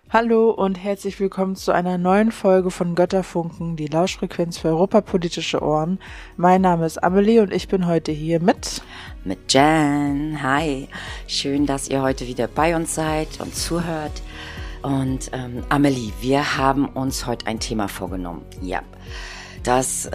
Hallo und herzlich willkommen zu einer neuen Folge von Götterfunken, die Lauschfrequenz für europapolitische Ohren. Mein Name ist Amelie und ich bin heute hier mit Jen. Hi, schön, dass ihr heute wieder bei uns seid und zuhört. Und Amelie, wir haben uns heute ein Thema vorgenommen. Ja, das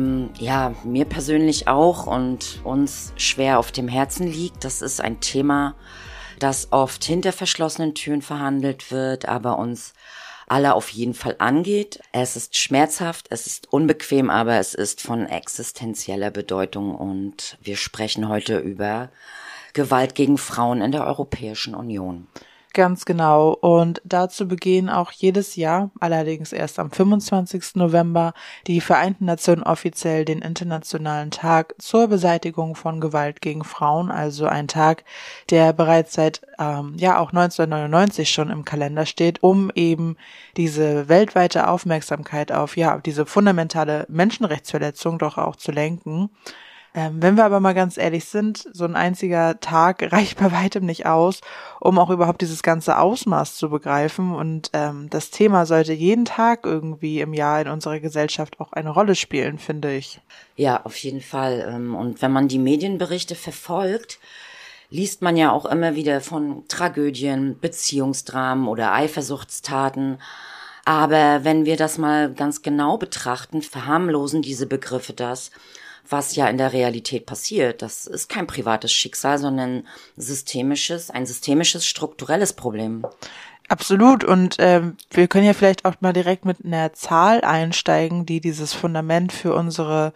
mir persönlich auch und uns schwer auf dem Herzen liegt. Das ist ein Thema, das oft hinter verschlossenen Türen verhandelt wird, aber uns alle auf jeden Fall angeht. Es ist schmerzhaft, es ist unbequem, aber es ist von existenzieller Bedeutung und wir sprechen heute über Gewalt gegen Frauen in der Europäischen Union. Ganz genau. Und dazu begehen auch jedes Jahr, allerdings erst am 25. November, die Vereinten Nationen offiziell den Internationalen Tag zur Beseitigung von Gewalt gegen Frauen, also ein Tag, der bereits seit auch 1999 schon im Kalender steht, um eben diese weltweite Aufmerksamkeit auf diese fundamentale Menschenrechtsverletzung doch auch zu lenken. Wenn wir aber mal ganz ehrlich sind, so ein einziger Tag reicht bei weitem nicht aus, um auch überhaupt dieses ganze Ausmaß zu begreifen. Und das Thema sollte jeden Tag irgendwie im Jahr in unserer Gesellschaft auch eine Rolle spielen, finde ich. Ja, auf jeden Fall. Und wenn man die Medienberichte verfolgt, liest man ja auch immer wieder von Tragödien, Beziehungsdramen oder Eifersuchtstaten. Aber wenn wir das mal ganz genau betrachten, verharmlosen diese Begriffe das, was ja in der Realität passiert. Das ist kein privates Schicksal, sondern ein systemisches, strukturelles Problem. Absolut. Und wir können ja vielleicht auch mal direkt mit einer Zahl einsteigen, die dieses Fundament für unsere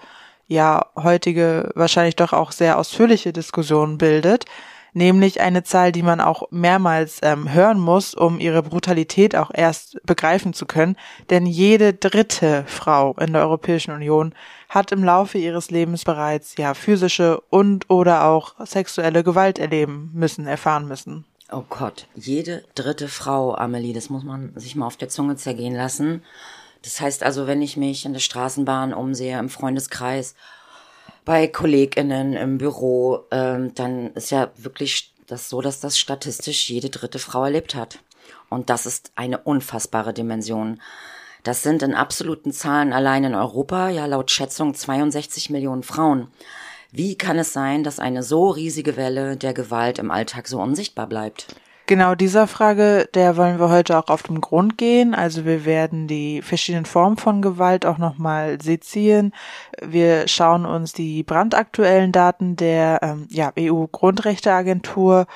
heutige, wahrscheinlich doch auch sehr ausführliche Diskussion bildet. Nämlich eine Zahl, die man auch mehrmals hören muss, um ihre Brutalität auch erst begreifen zu können. Denn jede dritte Frau in der Europäischen Union hat im Laufe ihres Lebens bereits physische und oder auch sexuelle Gewalt erfahren müssen. Oh Gott, jede dritte Frau, Amelie, das muss man sich mal auf der Zunge zergehen lassen. Das heißt also, wenn ich mich in der Straßenbahn umsehe, im Freundeskreis, bei KollegInnen im Büro, dann ist ja wirklich das so, dass das statistisch jede dritte Frau erlebt hat. Und das ist eine unfassbare Dimension. Das sind in absoluten Zahlen allein in Europa, laut Schätzung 62 Millionen Frauen. Wie kann es sein, dass eine so riesige Welle der Gewalt im Alltag so unsichtbar bleibt? Genau, dieser Frage, der wollen wir heute auch auf den Grund gehen. Also wir werden die verschiedenen Formen von Gewalt auch nochmal sezieren. Wir schauen uns die brandaktuellen Daten der EU-Grundrechteagentur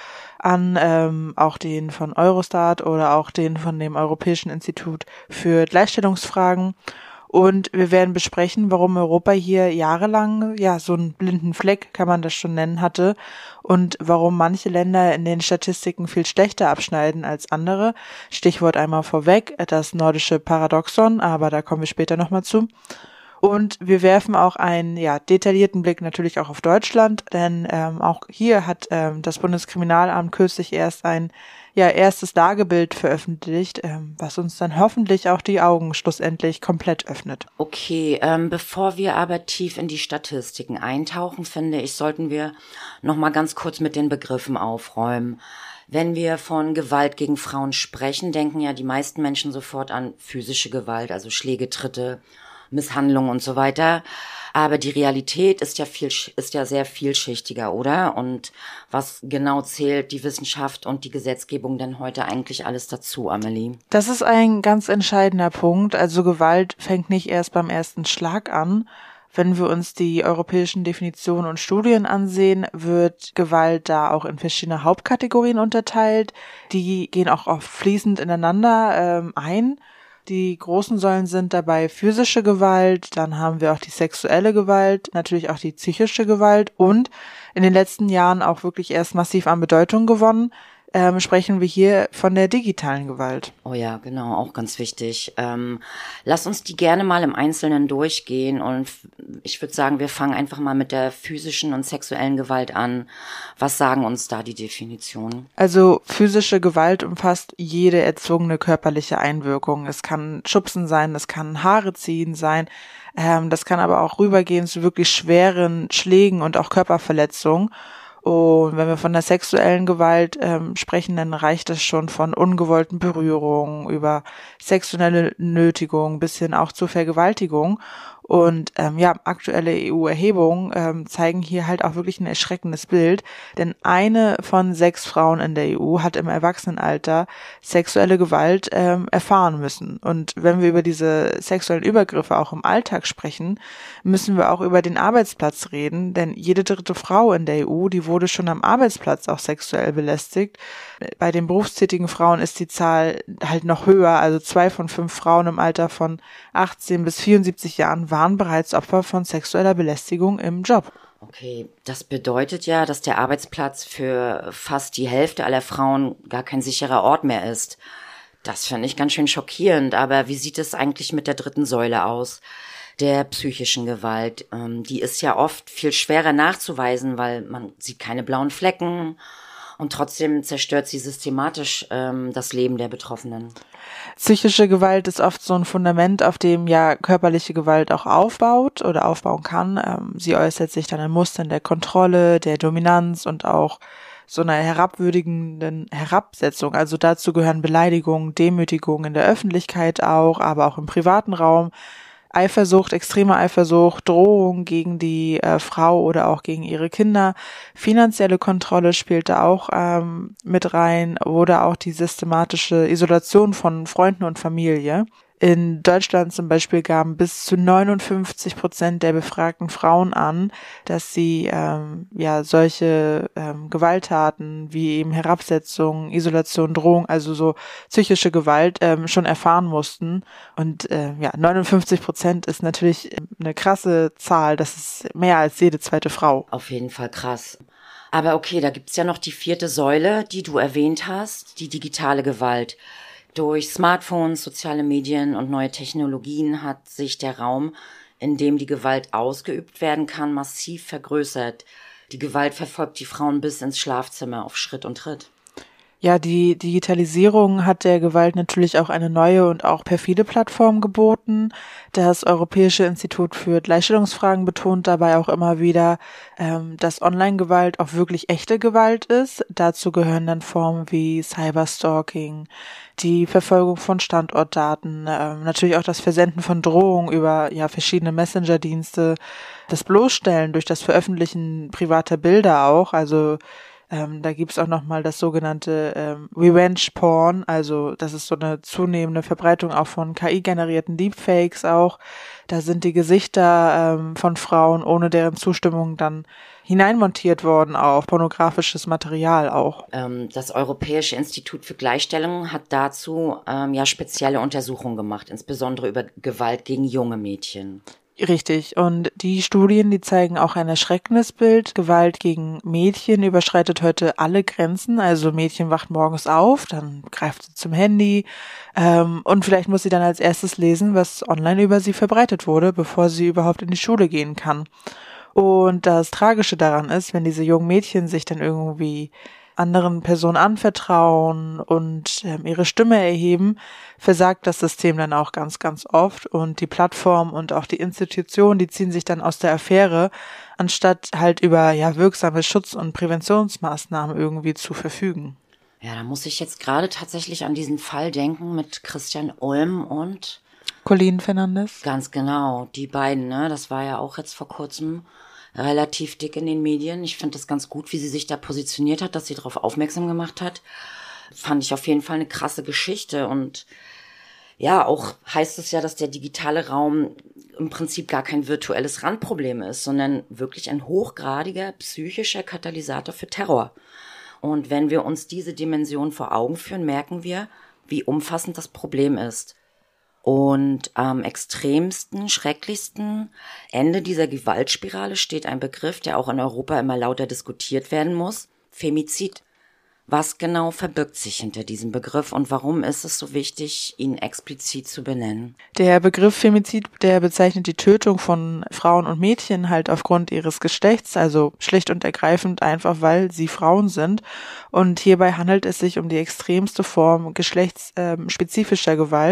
an, auch den von Eurostat oder auch den von dem Europäischen Institut für Gleichstellungsfragen. Und wir werden besprechen, warum Europa hier jahrelang so einen blinden Fleck, kann man das schon nennen, hatte und warum manche Länder in den Statistiken viel schlechter abschneiden als andere. Stichwort einmal vorweg, das nordische Paradoxon, aber da kommen wir später nochmal zu. Und wir werfen auch einen detaillierten Blick natürlich auch auf Deutschland, denn auch hier hat das Bundeskriminalamt kürzlich erst ein erstes Lagebild veröffentlicht, was uns dann hoffentlich auch die Augen schlussendlich komplett öffnet. Okay, bevor wir aber tief in die Statistiken eintauchen, finde ich, sollten wir noch mal ganz kurz mit den Begriffen aufräumen. Wenn wir von Gewalt gegen Frauen sprechen, denken ja die meisten Menschen sofort an physische Gewalt, also Schläge, Tritte, Misshandlung und so weiter. Aber die Realität ist ja sehr vielschichtiger, oder? Und was genau zählt die Wissenschaft und die Gesetzgebung denn heute eigentlich alles dazu, Amelie? Das ist ein ganz entscheidender Punkt. Also Gewalt fängt nicht erst beim ersten Schlag an. Wenn wir uns die europäischen Definitionen und Studien ansehen, wird Gewalt da auch in verschiedene Hauptkategorien unterteilt. Die gehen auch oft fließend ineinander ein. Die großen Säulen sind dabei physische Gewalt, dann haben wir auch die sexuelle Gewalt, natürlich auch die psychische Gewalt und in den letzten Jahren auch wirklich erst massiv an Bedeutung gewonnen, sprechen wir hier von der digitalen Gewalt. Oh ja, genau, auch ganz wichtig. Lass uns die gerne mal im Einzelnen durchgehen und ich würde sagen, wir fangen einfach mal mit der physischen und sexuellen Gewalt an. Was sagen uns da die Definitionen? Also physische Gewalt umfasst jede erzwungene körperliche Einwirkung. Es kann Schubsen sein, es kann Haare ziehen sein, das kann aber auch rübergehen zu wirklich schweren Schlägen und auch Körperverletzungen. Und wenn wir von der sexuellen Gewalt sprechen, dann reicht es schon von ungewollten Berührungen über sexuelle Nötigung bis hin auch zur Vergewaltigung. Und aktuelle EU-Erhebungen zeigen hier halt auch wirklich ein erschreckendes Bild, denn 1 von 6 Frauen in der EU hat im Erwachsenenalter sexuelle Gewalt erfahren müssen. Und wenn wir über diese sexuellen Übergriffe auch im Alltag sprechen, müssen wir auch über den Arbeitsplatz reden, denn jede 3. Frau in der EU, die wurde schon am Arbeitsplatz auch sexuell belästigt. Bei den berufstätigen Frauen ist die Zahl halt noch höher, also 2 von 5 Frauen im Alter von 18 bis 74 Jahren waren bereits Opfer von sexueller Belästigung im Job. Okay, das bedeutet ja, dass der Arbeitsplatz für fast die Hälfte aller Frauen gar kein sicherer Ort mehr ist. Das finde ich ganz schön schockierend, aber wie sieht es eigentlich mit der 3. Säule aus? Der psychischen Gewalt, die ist ja oft viel schwerer nachzuweisen, weil man sieht keine blauen Flecken und trotzdem zerstört sie systematisch das Leben der Betroffenen. Psychische Gewalt ist oft so ein Fundament, auf dem ja körperliche Gewalt auch aufbaut oder aufbauen kann. Sie äußert sich dann in Mustern der Kontrolle, der Dominanz und auch so einer herabwürdigenden Herabsetzung. Also dazu gehören Beleidigungen, Demütigungen in der Öffentlichkeit auch, aber auch im privaten Raum. Eifersucht, extreme Eifersucht, Drohung gegen die Frau oder auch gegen ihre Kinder. Finanzielle Kontrolle spielte auch mit rein oder auch die systematische Isolation von Freunden und Familie. In Deutschland zum Beispiel gaben bis zu 59% der befragten Frauen an, dass sie solche Gewalttaten wie eben Herabsetzung, Isolation, Drohung, also so psychische Gewalt schon erfahren mussten. Und 59% ist natürlich eine krasse Zahl. Das ist mehr als jede 2. Frau. Auf jeden Fall krass. Aber okay, da gibt's ja noch die 4. Säule, die du erwähnt hast, die digitale Gewalt. Durch Smartphones, soziale Medien und neue Technologien hat sich der Raum, in dem die Gewalt ausgeübt werden kann, massiv vergrößert. Die Gewalt verfolgt die Frauen bis ins Schlafzimmer auf Schritt und Tritt. Ja, die Digitalisierung hat der Gewalt natürlich auch eine neue und auch perfide Plattform geboten. Das Europäische Institut für Gleichstellungsfragen betont dabei auch immer wieder, dass Online-Gewalt auch wirklich echte Gewalt ist. Dazu gehören dann Formen wie Cyberstalking, die Verfolgung von Standortdaten, natürlich auch das Versenden von Drohungen über verschiedene Messenger-Dienste, das Bloßstellen durch das Veröffentlichen privater Bilder auch, also da gibt's auch nochmal das sogenannte Revenge Porn, also das ist so eine zunehmende Verbreitung auch von KI-generierten Deepfakes auch. Da sind die Gesichter von Frauen ohne deren Zustimmung dann hineinmontiert worden auf pornografisches Material auch. Das Europäische Institut für Gleichstellung hat dazu spezielle Untersuchungen gemacht, insbesondere über Gewalt gegen junge Mädchen. Richtig. Und die Studien, die zeigen auch ein erschreckendes Bild. Gewalt gegen Mädchen überschreitet heute alle Grenzen. Also Mädchen wacht morgens auf, dann greift sie zum Handy und vielleicht muss sie dann als erstes lesen, was online über sie verbreitet wurde, bevor sie überhaupt in die Schule gehen kann. Und das Tragische daran ist, wenn diese jungen Mädchen sich dann irgendwie anderen Personen anvertrauen und ihre Stimme erheben, versagt das System dann auch ganz, ganz oft und die Plattform und auch die Institutionen, die ziehen sich dann aus der Affäre, anstatt halt über wirksame Schutz- und Präventionsmaßnahmen irgendwie zu verfügen. Ja, da muss ich jetzt gerade tatsächlich an diesen Fall denken mit Christian Ulm und Colleen Fernandes. Ganz genau, die beiden, ne? Das war ja auch jetzt vor kurzem relativ dick in den Medien. Ich finde das ganz gut, wie sie sich da positioniert hat, dass sie darauf aufmerksam gemacht hat. Fand ich auf jeden Fall eine krasse Geschichte. Und ja, auch heißt es ja, dass der digitale Raum im Prinzip gar kein virtuelles Randproblem ist, sondern wirklich ein hochgradiger psychischer Katalysator für Terror. Und wenn wir uns diese Dimension vor Augen führen, merken wir, wie umfassend das Problem ist. Und am extremsten, schrecklichsten Ende dieser Gewaltspirale steht ein Begriff, der auch in Europa immer lauter diskutiert werden muss: Femizid. Was genau verbirgt sich hinter diesem Begriff und warum ist es so wichtig, ihn explizit zu benennen? Der Begriff Femizid, der bezeichnet die Tötung von Frauen und Mädchen halt aufgrund ihres Geschlechts, also schlicht und ergreifend einfach, weil sie Frauen sind. Und hierbei handelt es sich um die extremste Form geschlechtsspezifischer Gewalt,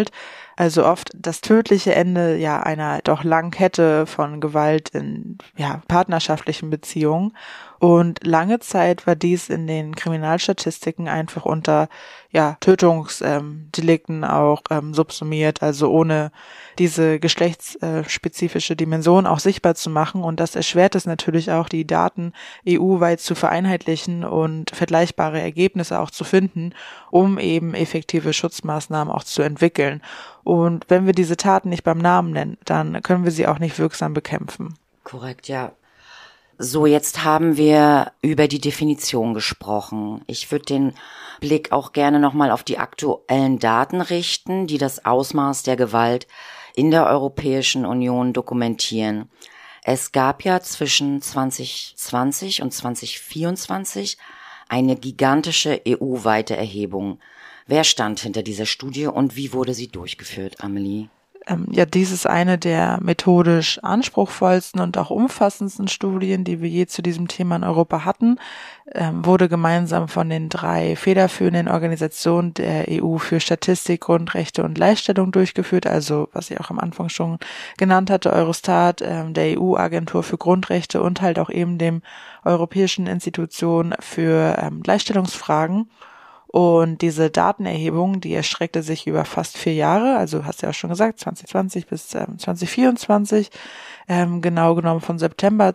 Also oft das tödliche Ende einer doch langen Kette von Gewalt in partnerschaftlichen Beziehungen. Und lange Zeit war dies in den Kriminalstatistiken einfach unter Tötungsdelikten auch subsumiert, also ohne diese geschlechtsspezifische Dimension auch sichtbar zu machen. Und das erschwert es natürlich auch, die Daten EU-weit zu vereinheitlichen und vergleichbare Ergebnisse auch zu finden, um eben effektive Schutzmaßnahmen auch zu entwickeln. Und wenn wir diese Taten nicht beim Namen nennen, dann können wir sie auch nicht wirksam bekämpfen. Korrekt, ja. So, jetzt haben wir über die Definition gesprochen. Ich würde den Blick auch gerne nochmal auf die aktuellen Daten richten, die das Ausmaß der Gewalt in der Europäischen Union dokumentieren. Es gab ja zwischen 2020 und 2024 eine gigantische EU-weite Erhebung. Wer stand hinter dieser Studie und wie wurde sie durchgeführt, Amelie? Dies ist eine der methodisch anspruchsvollsten und auch umfassendsten Studien, die wir je zu diesem Thema in Europa hatten, wurde gemeinsam von den 3 federführenden Organisationen der EU für Statistik, Grundrechte und Gleichstellung durchgeführt, also was ich auch am Anfang schon genannt hatte, Eurostat, der EU-Agentur für Grundrechte und halt auch eben dem Europäischen Institution für Gleichstellungsfragen. Und diese Datenerhebung, die erstreckte sich über fast 4 Jahre, also hast du ja auch schon gesagt, 2020 bis 2024, genau genommen von September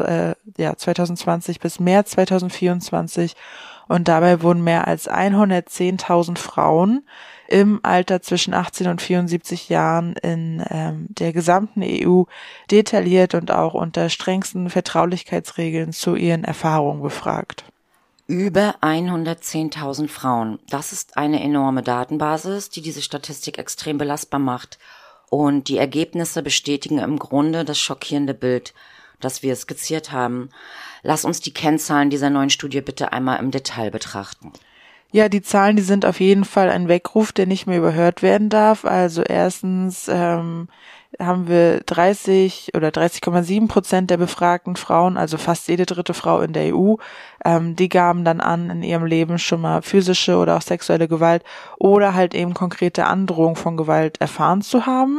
2020 bis März 2024. Und dabei wurden mehr als 110.000 Frauen im Alter zwischen 18 und 74 Jahren in der gesamten EU detailliert und auch unter strengsten Vertraulichkeitsregeln zu ihren Erfahrungen befragt. Über 110.000 Frauen. Das ist eine enorme Datenbasis, die diese Statistik extrem belastbar macht. Und die Ergebnisse bestätigen im Grunde das schockierende Bild, das wir skizziert haben. Lass uns die Kennzahlen dieser neuen Studie bitte einmal im Detail betrachten. Ja, die Zahlen, die sind auf jeden Fall ein Weckruf, der nicht mehr überhört werden darf. Also erstens haben wir 30,7% der befragten Frauen, also fast jede dritte Frau in der EU, die gaben dann an, in ihrem Leben schon mal physische oder auch sexuelle Gewalt oder halt eben konkrete Androhung von Gewalt erfahren zu haben.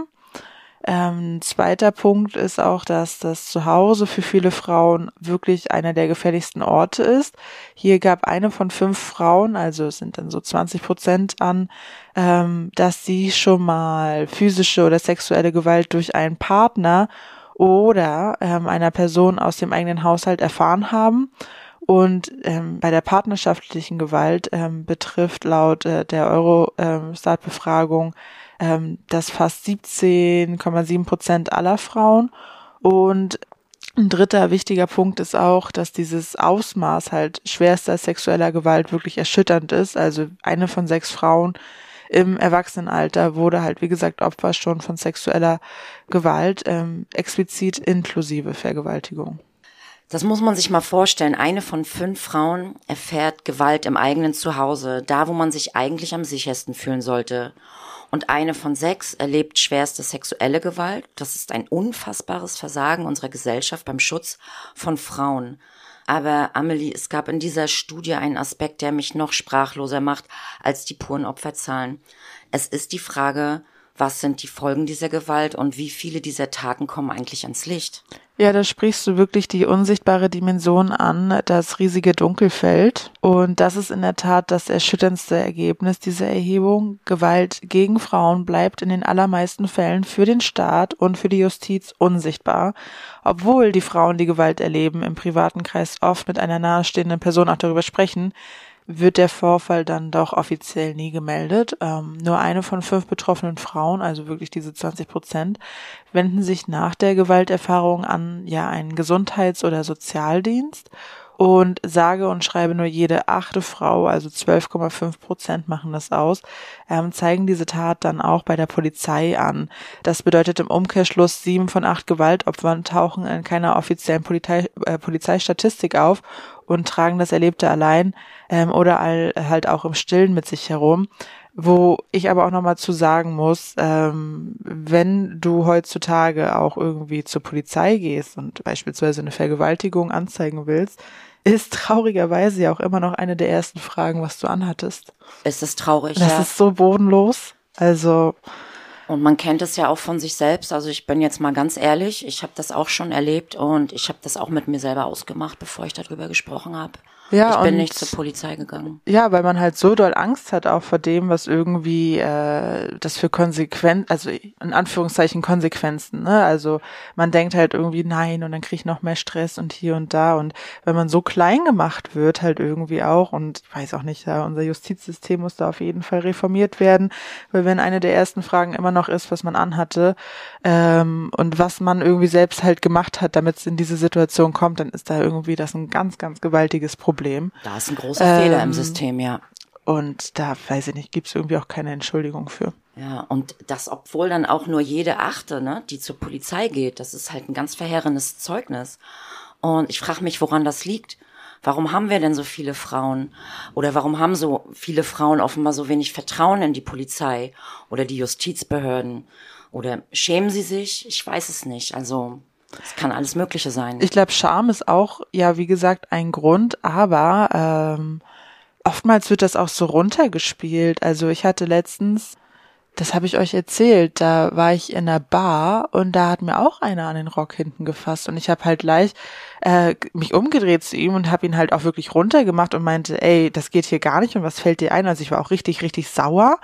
Zweiter Punkt ist auch, dass das Zuhause für viele Frauen wirklich einer der gefährlichsten Orte ist. Hier gab eine von 5 Frauen, also es sind dann so 20% an, dass sie schon mal physische oder sexuelle Gewalt durch einen Partner oder einer Person aus dem eigenen Haushalt erfahren haben. Und bei der partnerschaftlichen Gewalt betrifft laut der Eurostat-Befragung das fast 17,7% aller Frauen. Und ein dritter wichtiger Punkt ist auch, dass dieses Ausmaß halt schwerster sexueller Gewalt wirklich erschütternd ist. Also eine von 6 Frauen im Erwachsenenalter wurde halt, wie gesagt, Opfer schon von sexueller Gewalt, explizit inklusive Vergewaltigung. Das muss man sich mal vorstellen. Eine von 5 Frauen erfährt Gewalt im eigenen Zuhause, da wo man sich eigentlich am sichersten fühlen sollte. Und eine von 6 erlebt schwerste sexuelle Gewalt. Das ist ein unfassbares Versagen unserer Gesellschaft beim Schutz von Frauen. Aber Amelie, es gab in dieser Studie einen Aspekt, der mich noch sprachloser macht als die puren Opferzahlen. Es ist die Frage, was sind die Folgen dieser Gewalt und wie viele dieser Taten kommen eigentlich ans Licht? Ja, da sprichst du wirklich die unsichtbare Dimension an, das riesige Dunkelfeld. Und das ist in der Tat das erschütterndste Ergebnis dieser Erhebung. Gewalt gegen Frauen bleibt in den allermeisten Fällen für den Staat und für die Justiz unsichtbar, obwohl die Frauen, die Gewalt erleben, im privaten Kreis oft mit einer nahestehenden Person auch darüber sprechen, wird der Vorfall dann doch offiziell nie gemeldet. Nur eine von 5 betroffenen Frauen, also wirklich diese 20%, wenden sich nach der Gewalterfahrung an einen Gesundheits- oder Sozialdienst. Und sage und schreibe nur jede 8. Frau, also 12,5% machen das aus, zeigen diese Tat dann auch bei der Polizei an. Das bedeutet im Umkehrschluss, 7 von 8 Gewaltopfern tauchen in keiner offiziellen Polizeistatistik auf und tragen das Erlebte allein oder halt auch im Stillen mit sich herum. Wo ich aber auch nochmal zu sagen muss, wenn du heutzutage auch irgendwie zur Polizei gehst und beispielsweise eine Vergewaltigung anzeigen willst, ist traurigerweise ja auch immer noch eine der ersten Fragen, was du anhattest. Ist das traurig? Das ist so bodenlos. Also Und man kennt es ja auch von sich selbst. Also ich bin jetzt mal ganz ehrlich, ich habe das auch schon erlebt und ich habe das auch mit mir selber ausgemacht, bevor ich darüber gesprochen habe. Ja, ich bin nicht zur Polizei gegangen. Ja, weil man halt so doll Angst hat auch vor dem, was irgendwie das für also in Anführungszeichen Konsequenzen, ne? Also man denkt halt irgendwie, nein, und dann krieg ich noch mehr Stress und hier und da. Und wenn man so klein gemacht wird, halt irgendwie auch, und ich weiß auch nicht, ja, unser Justizsystem muss da auf jeden Fall reformiert werden, weil wenn eine der ersten Fragen immer noch ist, was man anhatte, und was man irgendwie selbst halt gemacht hat, damit es in diese Situation kommt, dann ist da irgendwie das ein ganz, ganz gewaltiges Problem. Da ist ein großer Fehler im System, ja. Und da, weiß ich nicht, gibt's irgendwie auch keine Entschuldigung für. Ja, und das, obwohl dann auch nur jede Achte, ne, die zur Polizei geht, das ist halt ein ganz verheerendes Zeugnis. Und ich frage mich, woran das liegt. Warum haben wir denn so viele Frauen? Oder warum haben so viele Frauen offenbar so wenig Vertrauen in die Polizei oder die Justizbehörden? Oder schämen sie sich? Ich weiß es nicht. Also es kann alles Mögliche sein. Ich glaube, Scham ist auch, ja, wie gesagt, ein Grund, aber oftmals wird das auch so runtergespielt. Also ich hatte letztens, das habe ich euch erzählt, da war ich in einer Bar und da hat mir auch einer an den Rock hinten gefasst und ich habe halt gleich mich umgedreht zu ihm und habe ihn halt auch wirklich runtergemacht und meinte, ey, das geht hier gar nicht und was fällt dir ein? Also ich war auch richtig, richtig sauer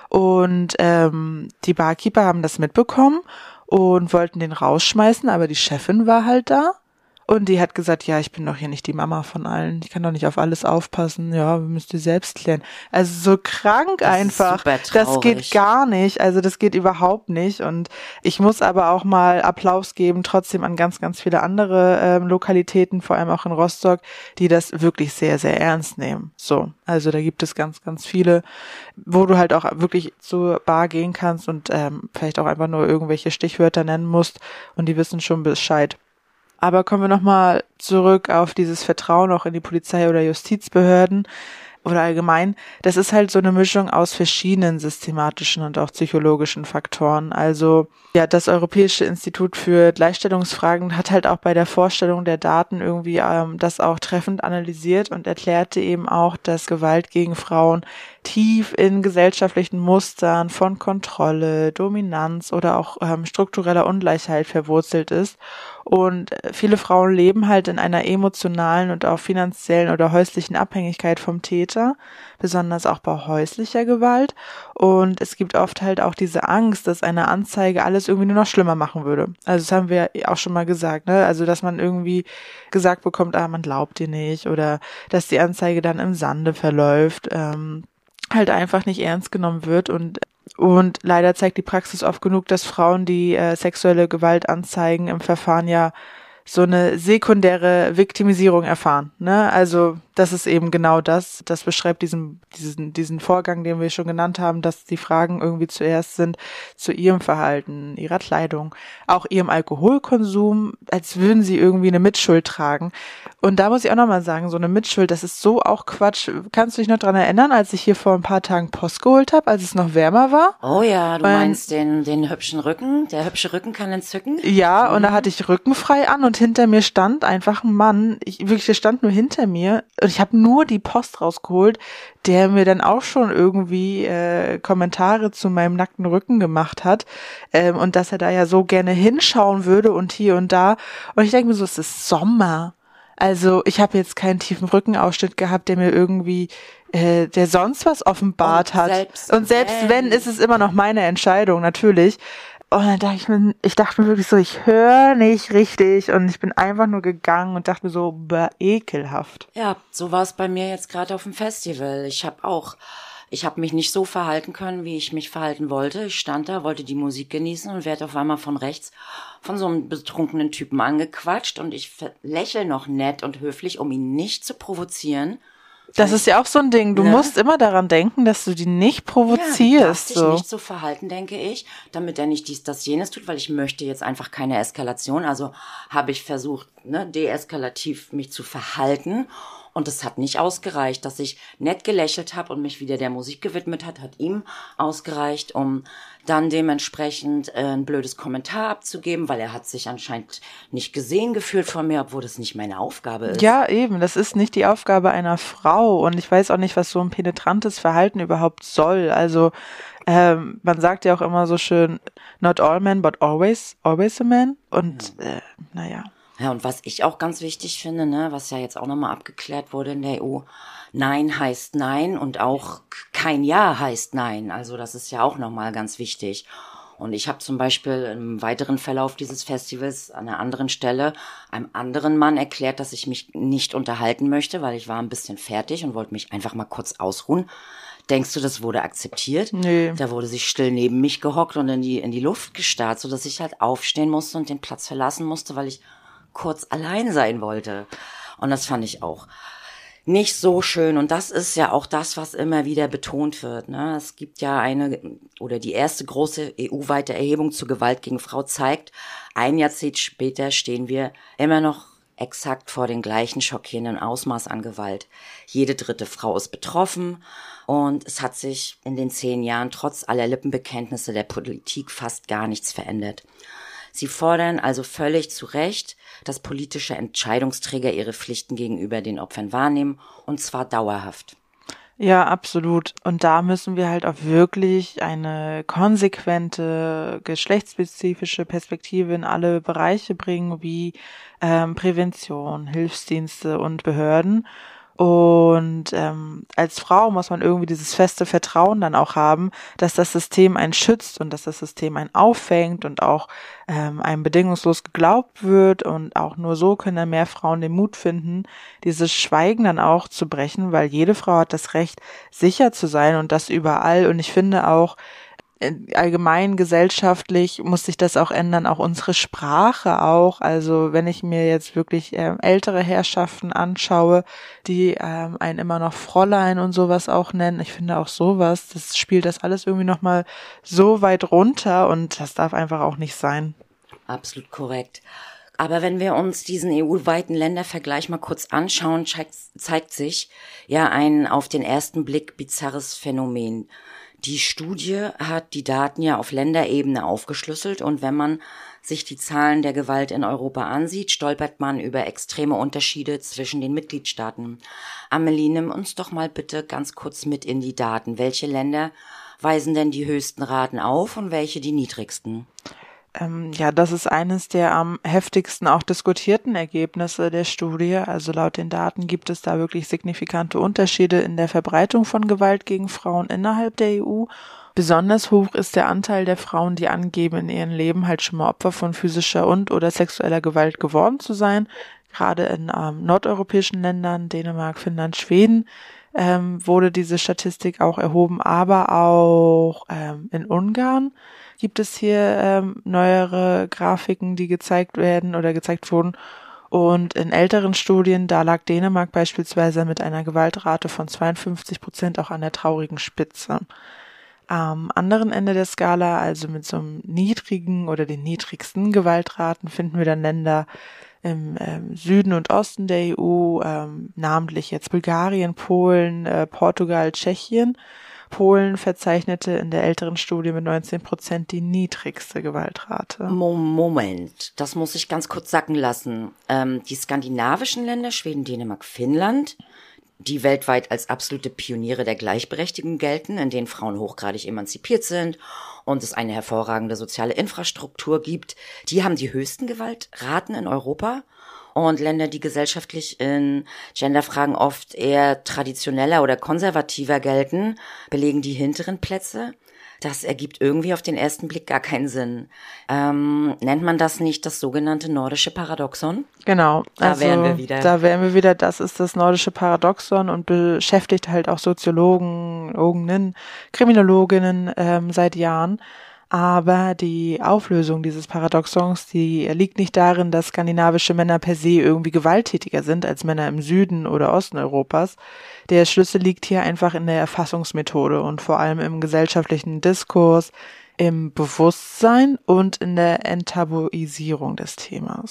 und die Barkeeper haben das mitbekommen und wollten den rausschmeißen, aber die Chefin war halt da und die hat gesagt, ja, ich bin doch hier nicht die Mama von allen, ich kann doch nicht auf alles aufpassen, ja, müsst ihr selbst klären. Also so krank das einfach, ist super das geht gar nicht, also das geht überhaupt nicht und ich muss aber auch mal Applaus geben, trotzdem an ganz, ganz viele andere Lokalitäten, vor allem auch in Rostock, die das wirklich sehr, sehr ernst nehmen. So, also da gibt es ganz, ganz viele, wo du halt auch wirklich zur Bar gehen kannst und vielleicht auch einfach nur irgendwelche Stichwörter nennen musst und die wissen schon Bescheid. Aber kommen wir nochmal zurück auf dieses Vertrauen auch in die Polizei oder Justizbehörden oder allgemein. Das ist halt so eine Mischung aus verschiedenen systematischen und auch psychologischen Faktoren. Also ja, das Europäische Institut für Gleichstellungsfragen hat halt auch bei der Vorstellung der Daten irgendwie das auch treffend analysiert und erklärte eben auch, dass Gewalt gegen Frauen tief in gesellschaftlichen Mustern von Kontrolle, Dominanz oder auch struktureller Ungleichheit verwurzelt ist. Und viele Frauen leben halt in einer emotionalen und auch finanziellen oder häuslichen Abhängigkeit vom Täter, besonders auch bei häuslicher Gewalt. Und es gibt oft halt auch diese Angst, dass eine Anzeige alles irgendwie nur noch schlimmer machen würde. Also das haben wir auch schon mal gesagt, ne? Also dass man irgendwie gesagt bekommt, man glaubt dir nicht oder dass die Anzeige dann im Sande verläuft, halt einfach nicht ernst genommen wird und leider zeigt die Praxis oft genug, dass Frauen, die sexuelle Gewalt anzeigen, im Verfahren ja so eine sekundäre Viktimisierung erfahren, ne? Also das ist eben genau das beschreibt diesen Vorgang, den wir schon genannt haben, dass die Fragen irgendwie zuerst sind zu ihrem Verhalten, ihrer Kleidung, auch ihrem Alkoholkonsum, als würden sie irgendwie eine Mitschuld tragen. Und da muss ich auch nochmal sagen, so eine Mitschuld, das ist so auch Quatsch. Kannst du dich noch dran erinnern, als ich hier vor ein paar Tagen Post geholt habe, als es noch wärmer war? Oh ja, du meinst den hübschen Rücken? Der hübsche Rücken kann entzücken? Ja, und da hatte ich rückenfrei an und hinter mir stand einfach ein Mann, der stand nur hinter mir und ich habe nur die Post rausgeholt, der mir dann auch schon irgendwie Kommentare zu meinem nackten Rücken gemacht hat und dass er da ja so gerne hinschauen würde und hier und da. Und ich denke mir so, es ist Sommer. Also ich habe jetzt keinen tiefen Rückenausschnitt gehabt, der mir irgendwie der sonst was offenbart hat. Und selbst wenn, ist es immer noch meine Entscheidung, natürlich. Und dann dachte mir wirklich so, ich höre nicht richtig und ich bin einfach nur gegangen und dachte mir so, ekelhaft. Ja, so war es bei mir jetzt gerade auf dem Festival. Ich habe mich nicht so verhalten können, wie ich mich verhalten wollte. Ich stand da, wollte die Musik genießen und werde auf einmal von rechts von so einem betrunkenen Typen angequatscht und ich lächle noch nett und höflich, um ihn nicht zu provozieren. Das ist ja auch so ein Ding. Du musst immer daran denken, dass du die nicht provozierst. Ja, darfst dich nicht so verhalten, denke ich, damit er nicht dies, das, jenes tut, weil ich möchte jetzt einfach keine Eskalation. Also habe ich versucht, deeskalativ mich zu verhalten Und es hat nicht ausgereicht, dass ich nett gelächelt habe und mich wieder der Musik gewidmet hat ihm ausgereicht, um dann dementsprechend ein blödes Kommentar abzugeben, weil er hat sich anscheinend nicht gesehen gefühlt von mir, obwohl das nicht meine Aufgabe ist. Ja, eben, das ist nicht die Aufgabe einer Frau und ich weiß auch nicht, was so ein penetrantes Verhalten überhaupt soll. Also man sagt ja auch immer so schön, not all men, but always a man und naja. Ja, und was ich auch ganz wichtig finde, ne, was ja jetzt auch nochmal abgeklärt wurde in der EU, Nein heißt Nein und auch kein Ja heißt Nein. Also das ist ja auch nochmal ganz wichtig. Und ich habe zum Beispiel im weiteren Verlauf dieses Festivals an einer anderen Stelle einem anderen Mann erklärt, dass ich mich nicht unterhalten möchte, weil ich war ein bisschen fertig und wollte mich einfach mal kurz ausruhen. Denkst du, das wurde akzeptiert? Nee. Da wurde sich still neben mich gehockt und in die Luft gestarrt, sodass ich halt aufstehen musste und den Platz verlassen musste, weil ich kurz allein sein wollte. Und das fand ich auch nicht so schön. Und das ist ja auch das, was immer wieder betont wird, ne? Es gibt ja die erste große EU-weite Erhebung zur Gewalt gegen Frau zeigt, ein Jahrzehnt später stehen wir immer noch exakt vor dem gleichen schockierenden Ausmaß an Gewalt. Jede dritte Frau ist betroffen und es hat sich in den 10 Jahren trotz aller Lippenbekenntnisse der Politik fast gar nichts verändert. Sie fordern also völlig zu Recht, dass politische Entscheidungsträger ihre Pflichten gegenüber den Opfern wahrnehmen, und zwar dauerhaft. Ja, absolut. Und da müssen wir halt auch wirklich eine konsequente, geschlechtsspezifische Perspektive in alle Bereiche bringen, wie Prävention, Hilfsdienste und Behörden. Und als Frau muss man irgendwie dieses feste Vertrauen dann auch haben, dass das System einen schützt und dass das System einen auffängt und auch einem bedingungslos geglaubt wird. Und auch nur so können dann mehr Frauen den Mut finden, dieses Schweigen dann auch zu brechen, weil jede Frau hat das Recht, sicher zu sein und das überall. Und ich finde auch, allgemein gesellschaftlich muss sich das auch ändern, auch unsere Sprache auch. Also wenn ich mir jetzt wirklich ältere Herrschaften anschaue, die einen immer noch Fräulein und sowas auch nennen, ich finde auch sowas, das spielt das alles irgendwie nochmal so weit runter und das darf einfach auch nicht sein. Absolut korrekt. Aber wenn wir uns diesen EU-weiten Ländervergleich mal kurz anschauen, zeigt sich ja ein auf den ersten Blick bizarres Phänomen. Die Studie hat die Daten ja auf Länderebene aufgeschlüsselt und wenn man sich die Zahlen der Gewalt in Europa ansieht, stolpert man über extreme Unterschiede zwischen den Mitgliedstaaten. Amelie, nimm uns doch mal bitte ganz kurz mit in die Daten. Welche Länder weisen denn die höchsten Raten auf und welche die niedrigsten? Ja, das ist eines der am heftigsten auch diskutierten Ergebnisse der Studie. Also laut den Daten gibt es da wirklich signifikante Unterschiede in der Verbreitung von Gewalt gegen Frauen innerhalb der EU. Besonders hoch ist der Anteil der Frauen, die angeben, in ihrem Leben halt schon mal Opfer von physischer und/oder sexueller Gewalt geworden zu sein. Gerade in nordeuropäischen Ländern, Dänemark, Finnland, Schweden, wurde diese Statistik auch erhoben, aber auch in Ungarn gibt es hier neuere Grafiken, die gezeigt werden oder gezeigt wurden. Und in älteren Studien, da lag Dänemark beispielsweise mit einer Gewaltrate von 52% auch an der traurigen Spitze. Am anderen Ende der Skala, also mit so einem niedrigen oder den niedrigsten Gewaltraten, finden wir dann Länder im Süden und Osten der EU, namentlich jetzt Bulgarien, Polen, Portugal, Tschechien. Polen verzeichnete in der älteren Studie mit 19% die niedrigste Gewaltrate. Moment, das muss ich ganz kurz sacken lassen. Die skandinavischen Länder, Schweden, Dänemark, Finnland, die weltweit als absolute Pioniere der Gleichberechtigung gelten, in denen Frauen hochgradig emanzipiert sind und es eine hervorragende soziale Infrastruktur gibt, die haben die höchsten Gewaltraten in Europa. Und Länder, die gesellschaftlich in Genderfragen oft eher traditioneller oder konservativer gelten, belegen die hinteren Plätze. Das ergibt irgendwie auf den ersten Blick gar keinen Sinn. Nennt man das nicht das sogenannte nordische Paradoxon? Genau. Da wären wir wieder. Das ist das nordische Paradoxon und beschäftigt halt auch Soziologen, Kriminologinnen seit Jahren. Aber die Auflösung dieses Paradoxons, die liegt nicht darin, dass skandinavische Männer per se irgendwie gewalttätiger sind als Männer im Süden oder Osten Europas. Der Schlüssel liegt hier einfach in der Erfassungsmethode und vor allem im gesellschaftlichen Diskurs, im Bewusstsein und in der Enttabuisierung des Themas.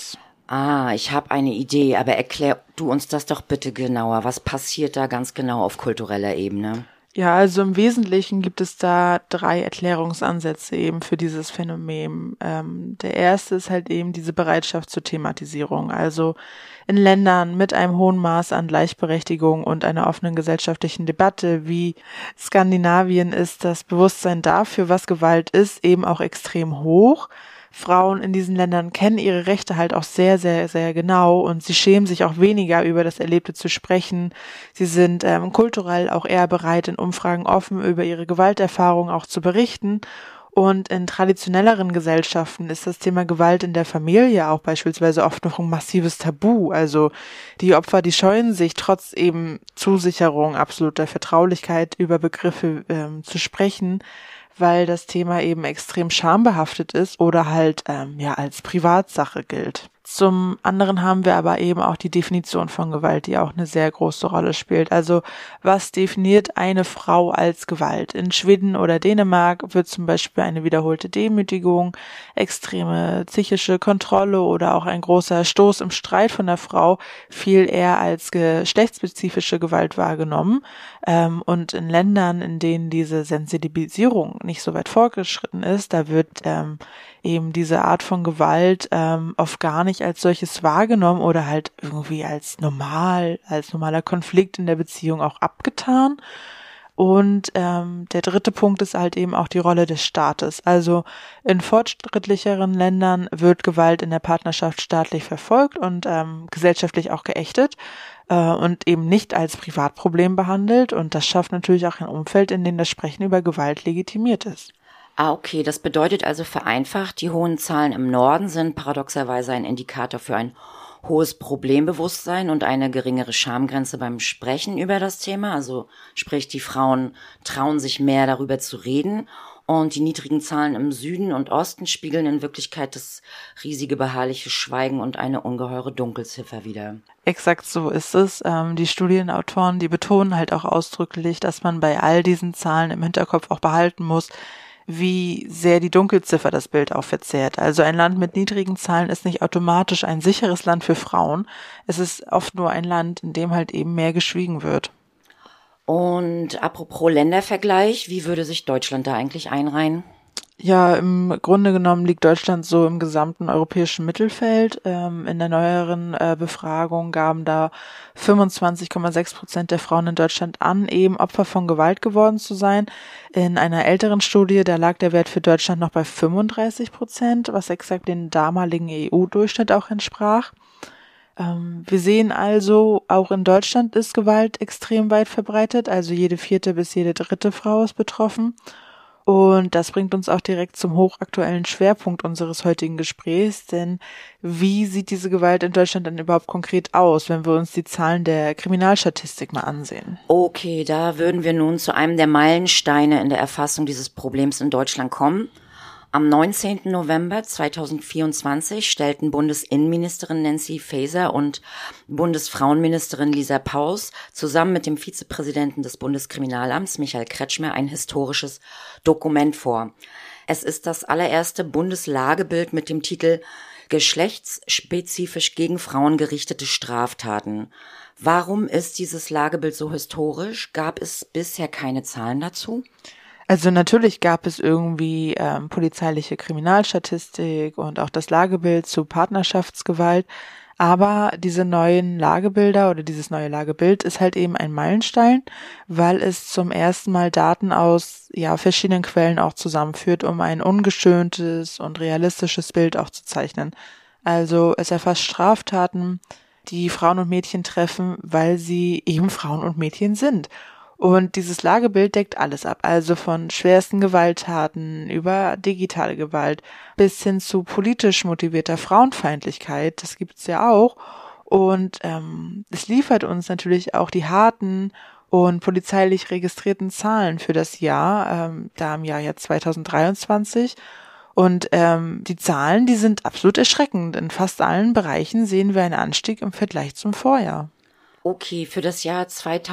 Ich habe eine Idee, aber erklär du uns das doch bitte genauer. Was passiert da ganz genau auf kultureller Ebene? Ja, also im Wesentlichen gibt es da 3 Erklärungsansätze eben für dieses Phänomen. Der erste ist halt eben diese Bereitschaft zur Thematisierung. Also in Ländern mit einem hohen Maß an Gleichberechtigung und einer offenen gesellschaftlichen Debatte wie Skandinavien ist das Bewusstsein dafür, was Gewalt ist, eben auch extrem hoch. Frauen in diesen Ländern kennen ihre Rechte halt auch sehr, sehr, sehr genau und sie schämen sich auch weniger über das Erlebte zu sprechen. Sie sind kulturell auch eher bereit, in Umfragen offen über ihre Gewalterfahrungen auch zu berichten. Und in traditionelleren Gesellschaften ist das Thema Gewalt in der Familie auch beispielsweise oft noch ein massives Tabu. Also die Opfer, die scheuen sich trotz eben Zusicherung absoluter Vertraulichkeit über Begriffe zu sprechen, weil das Thema eben extrem schambehaftet ist oder halt als Privatsache gilt. Zum anderen haben wir aber eben auch die Definition von Gewalt, die auch eine sehr große Rolle spielt. Also was definiert eine Frau als Gewalt? In Schweden oder Dänemark wird zum Beispiel eine wiederholte Demütigung, extreme psychische Kontrolle oder auch ein großer Stoß im Streit von der Frau viel eher als geschlechtsspezifische Gewalt wahrgenommen. Und in Ländern, in denen diese Sensibilisierung nicht so weit fortgeschritten ist, da wird eben diese Art von Gewalt oft gar nicht als solches wahrgenommen oder halt irgendwie als normaler Konflikt in der Beziehung auch abgetan. Und der dritte Punkt ist halt eben auch die Rolle des Staates. Also in fortschrittlicheren Ländern wird Gewalt in der Partnerschaft staatlich verfolgt und gesellschaftlich auch geächtet und eben nicht als Privatproblem behandelt. Und das schafft natürlich auch ein Umfeld, in dem das Sprechen über Gewalt legitimiert ist. Okay, das bedeutet also vereinfacht, die hohen Zahlen im Norden sind paradoxerweise ein Indikator für ein hohes Problembewusstsein und eine geringere Schamgrenze beim Sprechen über das Thema. Also sprich, die Frauen trauen sich mehr darüber zu reden und die niedrigen Zahlen im Süden und Osten spiegeln in Wirklichkeit das riesige beharrliche Schweigen und eine ungeheure Dunkelziffer wider. Exakt so ist es. Die Studienautoren, die betonen halt auch ausdrücklich, dass man bei all diesen Zahlen im Hinterkopf auch behalten muss, wie sehr die Dunkelziffer das Bild auch verzerrt. Also ein Land mit niedrigen Zahlen ist nicht automatisch ein sicheres Land für Frauen. Es ist oft nur ein Land, in dem halt eben mehr geschwiegen wird. Und apropos Ländervergleich, wie würde sich Deutschland da eigentlich einreihen? Ja, im Grunde genommen liegt Deutschland so im gesamten europäischen Mittelfeld. In der neueren Befragung gaben da 25,6% der Frauen in Deutschland an, eben Opfer von Gewalt geworden zu sein. In einer älteren Studie, da lag der Wert für Deutschland noch bei 35%, was exakt den damaligen EU-Durchschnitt auch entsprach. Wir sehen also, auch in Deutschland ist Gewalt extrem weit verbreitet, also jede 4. bis jede 3. Frau ist betroffen. Und das bringt uns auch direkt zum hochaktuellen Schwerpunkt unseres heutigen Gesprächs, denn wie sieht diese Gewalt in Deutschland denn überhaupt konkret aus, wenn wir uns die Zahlen der Kriminalstatistik mal ansehen? Okay, da würden wir nun zu einem der Meilensteine in der Erfassung dieses Problems in Deutschland kommen. Am 19. November 2024 stellten Bundesinnenministerin Nancy Faeser und Bundesfrauenministerin Lisa Paus zusammen mit dem Vizepräsidenten des Bundeskriminalamts Michael Kretschmer ein historisches Dokument vor. Es ist das allererste Bundeslagebild mit dem Titel Geschlechtsspezifisch gegen Frauen gerichtete Straftaten. Warum ist dieses Lagebild so historisch? Gab es bisher keine Zahlen dazu? Also natürlich gab es irgendwie polizeiliche Kriminalstatistik und auch das Lagebild zu Partnerschaftsgewalt, aber diese neuen Lagebilder oder dieses neue Lagebild ist halt eben ein Meilenstein, weil es zum ersten Mal Daten aus verschiedenen Quellen auch zusammenführt, um ein ungeschöntes und realistisches Bild auch zu zeichnen. Also es erfasst Straftaten, die Frauen und Mädchen treffen, weil sie eben Frauen und Mädchen sind. Und dieses Lagebild deckt alles ab, also von schwersten Gewalttaten über digitale Gewalt bis hin zu politisch motivierter Frauenfeindlichkeit, das gibt's ja auch. Und es liefert uns natürlich auch die harten und polizeilich registrierten Zahlen für das Jahr, da im Jahr jetzt 2023. Und die Zahlen, die sind absolut erschreckend. In fast allen Bereichen sehen wir einen Anstieg im Vergleich zum Vorjahr. Okay, für das Jahr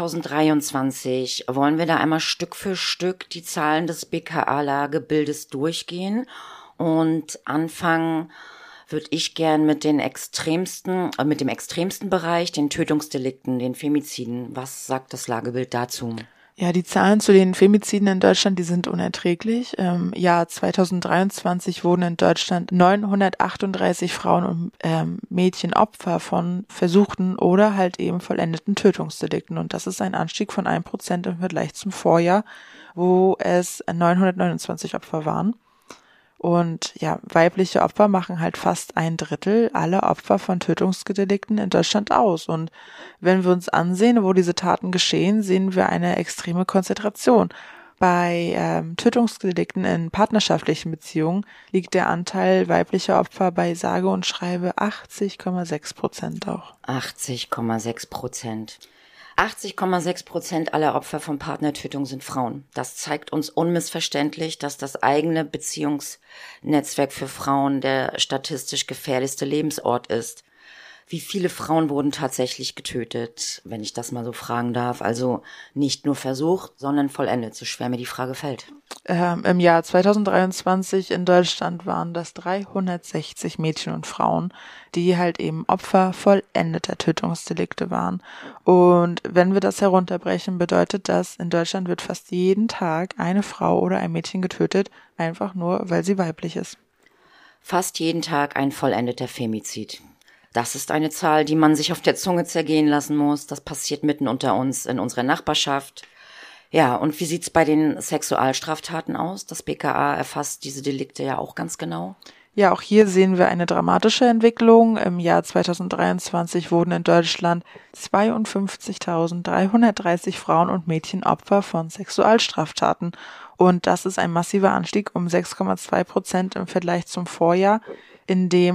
2023 wollen wir da einmal Stück für Stück die Zahlen des BKA-Lagebildes durchgehen und anfangen würde ich gern mit dem extremsten Bereich, den Tötungsdelikten, den Femiziden. Was sagt das Lagebild dazu? Ja, die Zahlen zu den Femiziden in Deutschland, die sind unerträglich. Im Jahr 2023 wurden in Deutschland 938 Frauen und Mädchen Opfer von versuchten oder halt eben vollendeten Tötungsdelikten. Und das ist ein Anstieg von 1% im Vergleich zum Vorjahr, wo es 929 Opfer waren. Und ja, weibliche Opfer machen halt fast 1/3 aller Opfer von Tötungsdelikten in Deutschland aus. Und wenn wir uns ansehen, wo diese Taten geschehen, sehen wir eine extreme Konzentration. Bei Tötungsdelikten in partnerschaftlichen Beziehungen liegt der Anteil weiblicher Opfer bei sage und schreibe 80,6% auch. 80,6%. 80,6% aller Opfer von Partnertötung sind Frauen. Das zeigt uns unmissverständlich, dass das eigene Beziehungsnetzwerk für Frauen der statistisch gefährlichste Lebensort ist. Wie viele Frauen wurden tatsächlich getötet, wenn ich das mal so fragen darf? Also nicht nur versucht, sondern vollendet, so schwer mir die Frage fällt. Im Jahr 2023 in Deutschland waren das 360 Mädchen und Frauen, die halt eben Opfer vollendeter Tötungsdelikte waren. Und wenn wir das herunterbrechen, bedeutet das, in Deutschland wird fast jeden Tag eine Frau oder ein Mädchen getötet, einfach nur, weil sie weiblich ist. Fast jeden Tag ein vollendeter Femizid. Das ist eine Zahl, die man sich auf der Zunge zergehen lassen muss. Das passiert mitten unter uns in unserer Nachbarschaft. Ja, und wie sieht's bei den Sexualstraftaten aus? Das BKA erfasst diese Delikte ja auch ganz genau. Ja, auch hier sehen wir eine dramatische Entwicklung. Im Jahr 2023 wurden in Deutschland 52.330 Frauen und Mädchen Opfer von Sexualstraftaten. Und das ist ein massiver Anstieg um 6,2% im Vergleich zum Vorjahr, in dem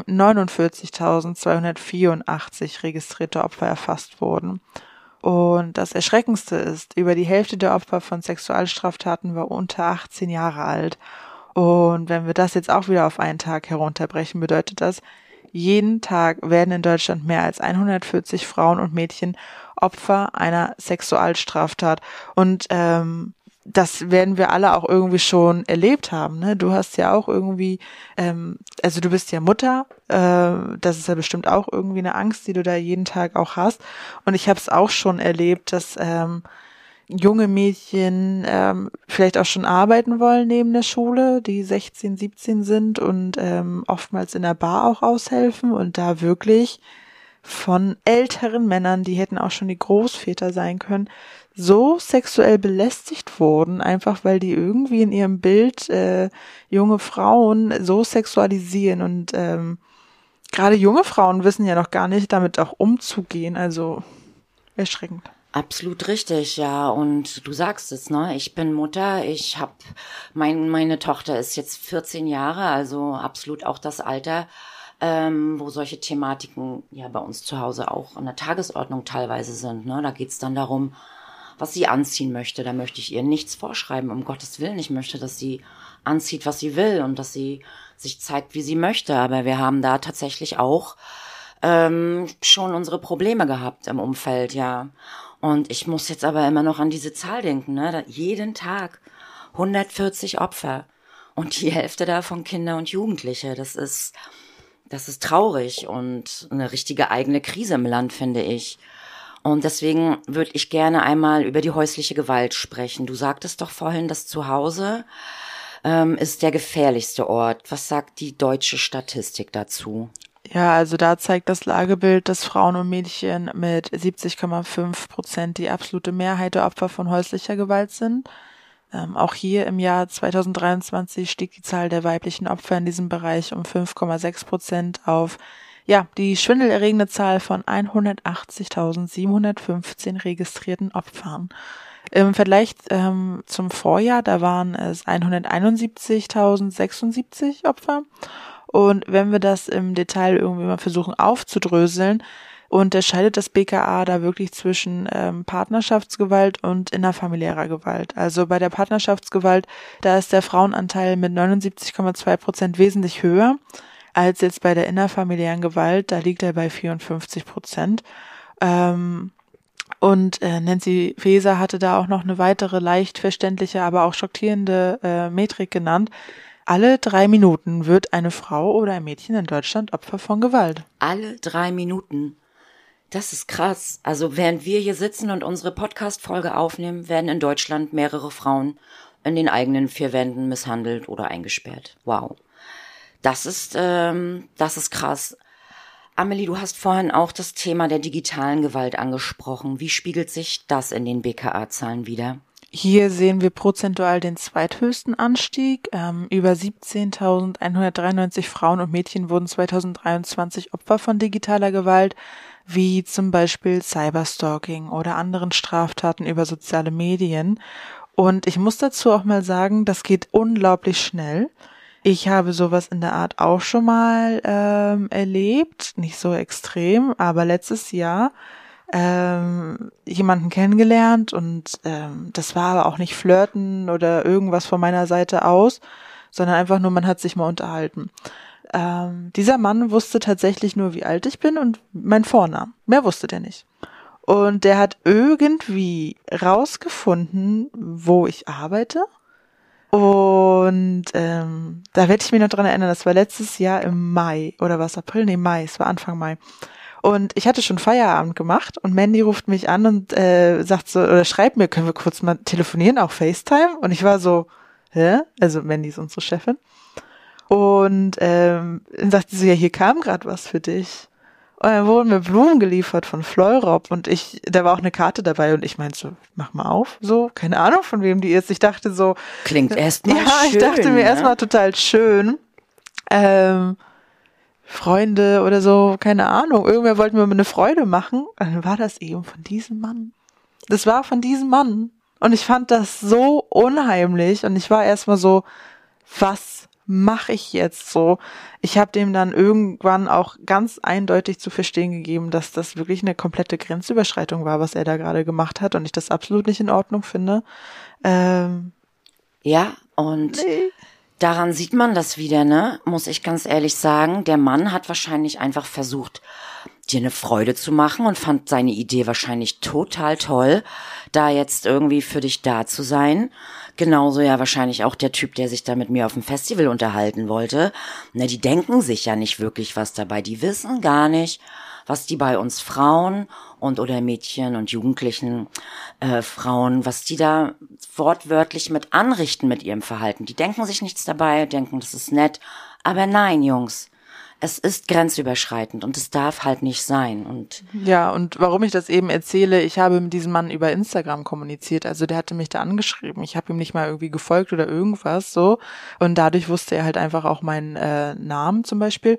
49.284 registrierte Opfer erfasst wurden. Und das Erschreckendste ist, über die Hälfte der Opfer von Sexualstraftaten war unter 18 Jahre alt. Und wenn wir das jetzt auch wieder auf einen Tag herunterbrechen, bedeutet das, jeden Tag werden in Deutschland mehr als 140 Frauen und Mädchen Opfer einer Sexualstraftat. Und das werden wir alle auch irgendwie schon erlebt haben, ne? Du hast ja auch irgendwie, also du bist ja Mutter, das ist ja bestimmt auch irgendwie eine Angst, die du da jeden Tag auch hast. Und ich habe es auch schon erlebt, dass junge Mädchen vielleicht auch schon arbeiten wollen neben der Schule, die 16, 17 sind und oftmals in der Bar auch aushelfen und da wirklich von älteren Männern, die hätten auch schon die Großväter sein können, so sexuell belästigt wurden, einfach weil die irgendwie in ihrem Bild junge Frauen so sexualisieren und gerade junge Frauen wissen ja noch gar nicht, damit auch umzugehen, also erschreckend. Absolut richtig, ja, und du sagst es, ne? Ich bin Mutter, meine Tochter ist jetzt 14 Jahre, also absolut auch das Alter, wo solche Thematiken ja bei uns zu Hause auch an der Tagesordnung teilweise sind, ne? Da geht's dann darum, was sie anziehen möchte. Da möchte ich ihr nichts vorschreiben, um Gottes Willen. Ich möchte, dass sie anzieht, was sie will und dass sie sich zeigt, wie sie möchte. Aber wir haben da tatsächlich auch schon unsere Probleme gehabt im Umfeld, ja. Und ich muss jetzt aber immer noch an diese Zahl denken, ne? Jeden Tag 140 Opfer und die Hälfte davon Kinder und Jugendliche. Das ist traurig und eine richtige eigene Krise im Land, finde ich. Und deswegen würde ich gerne einmal über die häusliche Gewalt sprechen. Du sagtest doch vorhin, dass Zuhause ist der gefährlichste Ort. Was sagt die deutsche Statistik dazu? Ja, also da zeigt das Lagebild, dass Frauen und Mädchen mit 70,5% die absolute Mehrheit der Opfer von häuslicher Gewalt sind. Auch hier im Jahr 2023 stieg die Zahl der weiblichen Opfer in diesem Bereich um 5,6% auf die schwindelerregende Zahl von 180.715 registrierten Opfern. Im Vergleich zum Vorjahr, da waren es 171.076 Opfer. Und wenn wir das im Detail irgendwie mal versuchen aufzudröseln, unterscheidet das BKA da wirklich zwischen Partnerschaftsgewalt und innerfamiliärer Gewalt. Also bei der Partnerschaftsgewalt, da ist der Frauenanteil mit 79,2% wesentlich höher als jetzt bei der innerfamiliären Gewalt, da liegt er bei 54%. Und Nancy Faeser hatte da auch noch eine weitere leicht verständliche, aber auch schockierende Metrik genannt. Alle 3 Minuten wird eine Frau oder ein Mädchen in Deutschland Opfer von Gewalt. Alle 3 Minuten. Das ist krass. Also während wir hier sitzen und unsere Podcast-Folge aufnehmen, werden in Deutschland mehrere Frauen in den eigenen 4 Wänden misshandelt oder eingesperrt. Wow. Das ist krass. Amelie, du hast vorhin auch das Thema der digitalen Gewalt angesprochen. Wie spiegelt sich das in den BKA-Zahlen wider? Hier sehen wir prozentual den zweithöchsten Anstieg. Über 17.193 Frauen und Mädchen wurden 2023 Opfer von digitaler Gewalt, wie zum Beispiel Cyberstalking oder anderen Straftaten über soziale Medien. Und ich muss dazu auch mal sagen, das geht unglaublich schnell. Ich habe sowas in der Art auch schon mal erlebt, nicht so extrem, aber letztes Jahr jemanden kennengelernt und das war aber auch nicht Flirten oder irgendwas von meiner Seite aus, sondern einfach nur, man hat sich mal unterhalten. Dieser Mann wusste tatsächlich nur, wie alt ich bin und mein Vornamen. Mehr wusste der nicht. Und der hat irgendwie rausgefunden, wo ich arbeite. Und da werde ich mich noch dran erinnern, das war letztes Jahr im Mai, oder was, April? Nee, Mai, es war Anfang Mai. Und ich hatte schon Feierabend gemacht und Mandy ruft mich an und sagt so, oder schreibt mir, können wir kurz mal telefonieren, auch FaceTime? Und ich war so, hä? Also Mandy ist unsere Chefin. Und dann sagte sie, ja, hier kam gerade was für dich. Und dann wurden mir Blumen geliefert von Fleurop und da war auch eine Karte dabei und ich meinte so, mach mal auf, so, keine Ahnung von wem die ist. Ich dachte so. Klingt erstmal schön. Ja, ich dachte mir erstmal total schön. Freunde oder so, keine Ahnung. Irgendwer wollte mir eine Freude machen. Und dann war das eben von diesem Mann. Das war von diesem Mann. Und ich fand das so unheimlich und ich war erstmal so, was mache ich jetzt so? Ich habe dem dann irgendwann auch ganz eindeutig zu verstehen gegeben, dass das wirklich eine komplette Grenzüberschreitung war, was er da gerade gemacht hat und ich das absolut nicht in Ordnung finde. Ja, und daran sieht man das wieder, ne? Muss ich ganz ehrlich sagen. Der Mann hat wahrscheinlich einfach versucht, dir eine Freude zu machen und fand seine Idee wahrscheinlich total toll, da jetzt irgendwie für dich da zu sein. Genauso ja wahrscheinlich auch der Typ, der sich da mit mir auf dem Festival unterhalten wollte. Ne, die denken sich ja nicht wirklich was dabei. Die wissen gar nicht, was die bei uns Frauen und oder Mädchen und Jugendlichen Frauen, was die da wortwörtlich mit anrichten mit ihrem Verhalten. Die denken sich nichts dabei, denken, das ist nett. Aber nein, Jungs. Es ist grenzüberschreitend und es darf halt nicht sein. Und ja, und warum ich das eben erzähle, ich habe mit diesem Mann über Instagram kommuniziert, also der hatte mich da angeschrieben, ich habe ihm nicht mal irgendwie gefolgt oder irgendwas so und dadurch wusste er halt einfach auch meinen Namen zum Beispiel.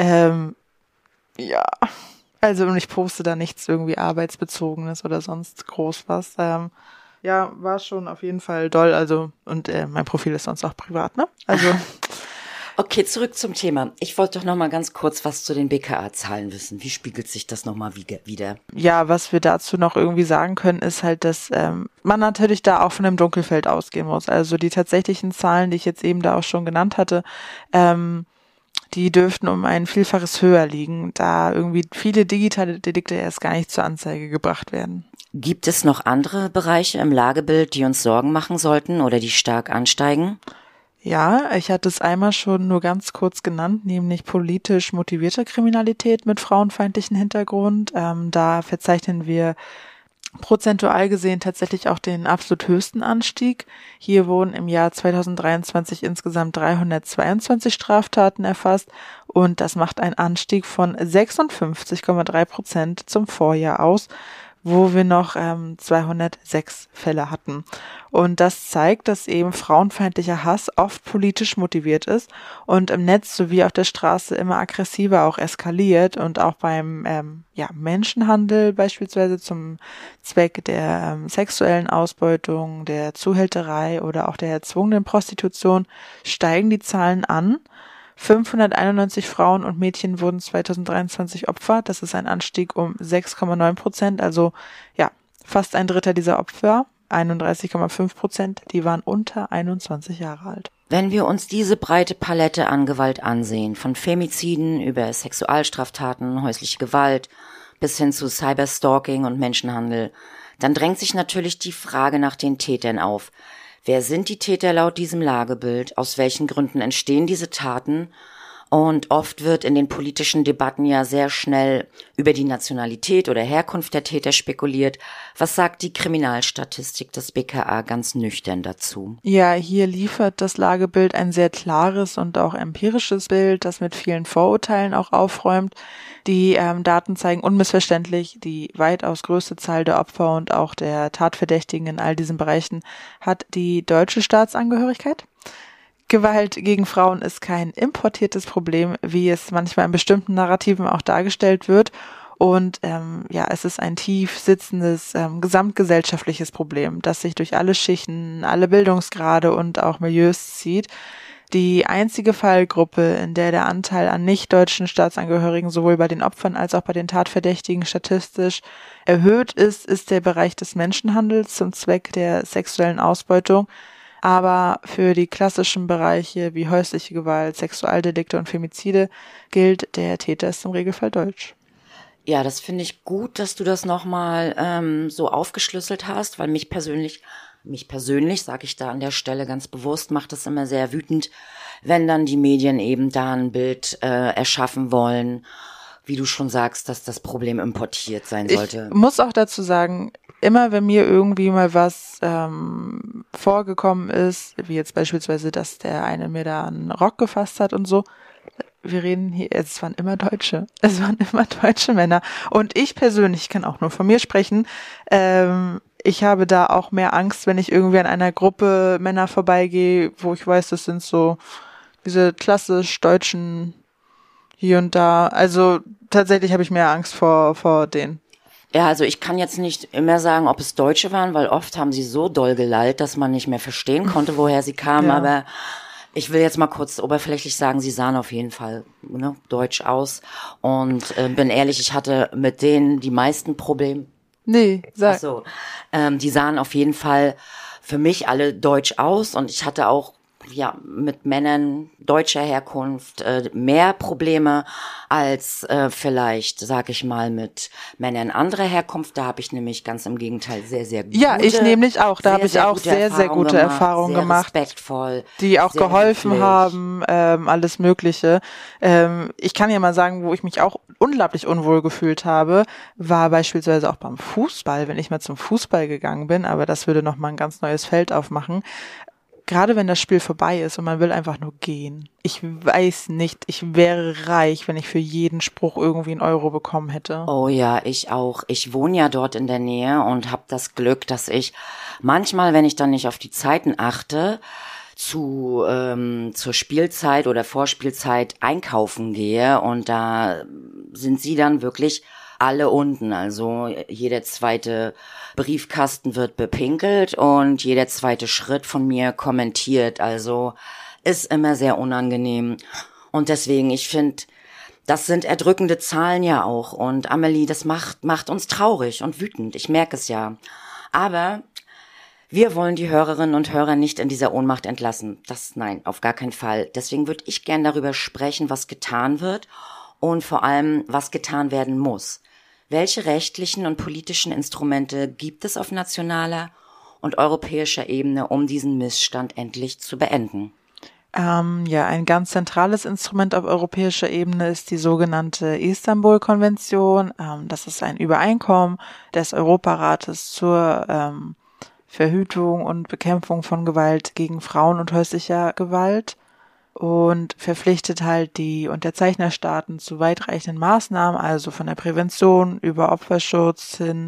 Ja, also und ich poste da nichts irgendwie Arbeitsbezogenes oder sonst groß was. Ja, war schon auf jeden Fall doll, also und mein Profil ist sonst auch privat, ne? Also okay, zurück zum Thema. Ich wollte doch noch mal ganz kurz was zu den BKA-Zahlen wissen. Wie spiegelt sich das noch mal wieder? Ja, was wir dazu noch irgendwie sagen können, ist halt, dass man natürlich da auch von einem Dunkelfeld ausgehen muss. Also die tatsächlichen Zahlen, die ich jetzt eben da auch schon genannt hatte, die dürften um ein Vielfaches höher liegen, da irgendwie viele digitale Delikte erst gar nicht zur Anzeige gebracht werden. Gibt es noch andere Bereiche im Lagebild, die uns Sorgen machen sollten oder die stark ansteigen? Ja, ich hatte es einmal schon nur ganz kurz genannt, nämlich politisch motivierte Kriminalität mit frauenfeindlichem Hintergrund. Da verzeichnen wir prozentual gesehen tatsächlich auch den absolut höchsten Anstieg. Hier wurden im Jahr 2023 insgesamt 322 Straftaten erfasst und das macht einen Anstieg von 56,3% zum Vorjahr aus, wo wir noch 206 Fälle hatten. Und das zeigt, dass eben frauenfeindlicher Hass oft politisch motiviert ist und im Netz sowie auf der Straße immer aggressiver auch eskaliert und auch beim Menschenhandel beispielsweise zum Zweck der sexuellen Ausbeutung, der Zuhälterei oder auch der erzwungenen Prostitution steigen die Zahlen an. 591 Frauen und Mädchen wurden 2023 Opfer. Das ist ein Anstieg um 6,9%. Also ja, fast ein Drittel dieser Opfer, 31,5%, die waren unter 21 Jahre alt. Wenn wir uns diese breite Palette an Gewalt ansehen, von Femiziden über Sexualstraftaten, häusliche Gewalt bis hin zu Cyberstalking und Menschenhandel, dann drängt sich natürlich die Frage nach den Tätern auf. Wer sind die Täter laut diesem Lagebild? Aus welchen Gründen entstehen diese Taten? Und oft wird in den politischen Debatten ja sehr schnell über die Nationalität oder Herkunft der Täter spekuliert. Was sagt die Kriminalstatistik des BKA ganz nüchtern dazu? Ja, hier liefert das Lagebild ein sehr klares und auch empirisches Bild, das mit vielen Vorurteilen auch aufräumt. Die Daten zeigen unmissverständlich, die weitaus größte Zahl der Opfer und auch der Tatverdächtigen in all diesen Bereichen hat die deutsche Staatsangehörigkeit. Gewalt gegen Frauen ist kein importiertes Problem, wie es manchmal in bestimmten Narrativen auch dargestellt wird. Und es ist ein tief sitzendes gesamtgesellschaftliches Problem, das sich durch alle Schichten, alle Bildungsgrade und auch Milieus zieht. Die einzige Fallgruppe, in der Anteil an nicht-deutschen Staatsangehörigen sowohl bei den Opfern als auch bei den Tatverdächtigen statistisch erhöht ist, ist der Bereich des Menschenhandels zum Zweck der sexuellen Ausbeutung. Aber für die klassischen Bereiche wie häusliche Gewalt, Sexualdelikte und Femizide gilt, der Täter ist im Regelfall deutsch. Ja, das finde ich gut, dass du das nochmal so aufgeschlüsselt hast, weil mich persönlich, sage ich da an der Stelle ganz bewusst, macht es immer sehr wütend, wenn dann die Medien eben da ein Bild erschaffen wollen, wie du schon sagst, dass das Problem importiert sein sollte. Ich muss auch dazu sagen, immer wenn mir irgendwie mal was vorgekommen ist, wie jetzt beispielsweise, dass der eine mir da einen Rock gefasst hat und so, wir reden hier, es waren immer deutsche Männer. Und ich persönlich kann auch nur von mir sprechen, ich habe da auch mehr Angst, wenn ich irgendwie an einer Gruppe Männer vorbeigehe, wo ich weiß, das sind so diese klassisch deutschen hier und da. Also tatsächlich habe ich mehr Angst vor denen. Ja, also ich kann jetzt nicht immer sagen, ob es Deutsche waren, weil oft haben sie so doll gelallt, dass man nicht mehr verstehen konnte, woher sie kamen. Ja. Aber ich will jetzt mal kurz oberflächlich sagen, sie sahen auf jeden Fall deutsch aus. Und bin ehrlich, ich hatte mit denen die meisten Probleme. Nee, sag. Ach so, die sahen auf jeden Fall für mich alle deutsch aus. Und ich hatte auch mit Männern deutscher Herkunft mehr Probleme als vielleicht, sag ich mal, mit Männern anderer Herkunft. Da habe ich nämlich ganz im Gegenteil sehr, sehr gute. Ja, ich nämlich auch. Da habe ich auch sehr, sehr gute Erfahrungen gemacht. Respektvoll. Die auch geholfen haben, alles Mögliche. Ich kann ja mal sagen, wo ich mich auch unglaublich unwohl gefühlt habe, war beispielsweise auch beim Fußball, wenn ich mal zum Fußball gegangen bin, aber das würde nochmal ein ganz neues Feld aufmachen. Gerade wenn das Spiel vorbei ist und man will einfach nur gehen. Ich weiß nicht, ich wäre reich, wenn ich für jeden Spruch irgendwie einen Euro bekommen hätte. Oh ja, ich auch. Ich wohne ja dort in der Nähe und habe das Glück, dass ich manchmal, wenn ich dann nicht auf die Zeiten achte, zur Spielzeit oder Vorspielzeit einkaufen gehe und da sind sie dann wirklich alle unten. Also jeder zweite Briefkasten wird bepinkelt und jeder zweite Schritt von mir kommentiert. Also ist immer sehr unangenehm. Und deswegen, ich finde, das sind erdrückende Zahlen ja auch. Und Amelie, das macht uns traurig und wütend. Ich merke es ja. Aber wir wollen die Hörerinnen und Hörer nicht in dieser Ohnmacht entlassen. Nein, auf gar keinen Fall. Deswegen würde ich gern darüber sprechen, was getan wird und vor allem, was getan werden muss. Welche rechtlichen und politischen Instrumente gibt es auf nationaler und europäischer Ebene, um diesen Missstand endlich zu beenden? Ein ganz zentrales Instrument auf europäischer Ebene ist die sogenannte Istanbul-Konvention. Das ist ein Übereinkommen des Europarates zur Verhütung und Bekämpfung von Gewalt gegen Frauen und häuslicher Gewalt und verpflichtet halt die Unterzeichnerstaaten zu weitreichenden Maßnahmen, also von der Prävention über Opferschutz hin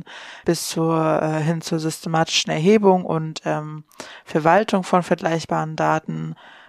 zur systematischen Erhebung und Verwaltung von vergleichbaren Daten,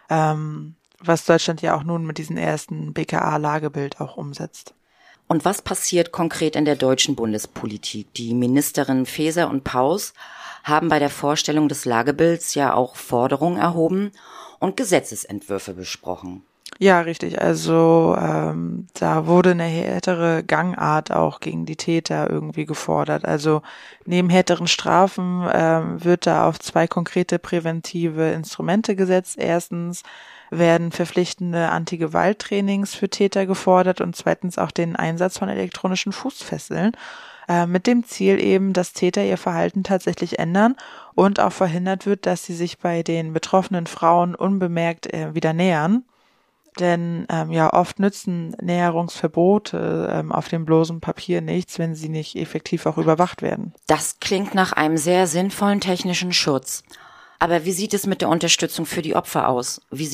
was Deutschland ja auch nun mit diesem ersten BKA-Lagebild auch umsetzt. Und was passiert konkret in der deutschen Bundespolitik? Die Ministerinnen Faeser und Paus haben bei der Vorstellung des Lagebilds ja auch Forderungen erhoben und Gesetzesentwürfe besprochen. Ja, richtig. Also da wurde eine härtere Gangart auch gegen die Täter irgendwie gefordert. Also neben härteren Strafen wird da auf 2 konkrete präventive Instrumente gesetzt. Erstens werden verpflichtende Anti-Gewalt-Trainings für Täter gefordert und zweitens auch den Einsatz von elektronischen Fußfesseln. mit dem Ziel eben, dass Täter ihr Verhalten tatsächlich ändern und auch verhindert wird, dass sie sich bei den betroffenen Frauen unbemerkt wieder nähern. Denn oft nützen Näherungsverbote auf dem bloßen Papier nichts, wenn sie nicht effektiv auch überwacht werden. Das klingt nach einem sehr sinnvollen technischen Schutz. Aber wie sieht es mit der Unterstützung für die Opfer aus? Wie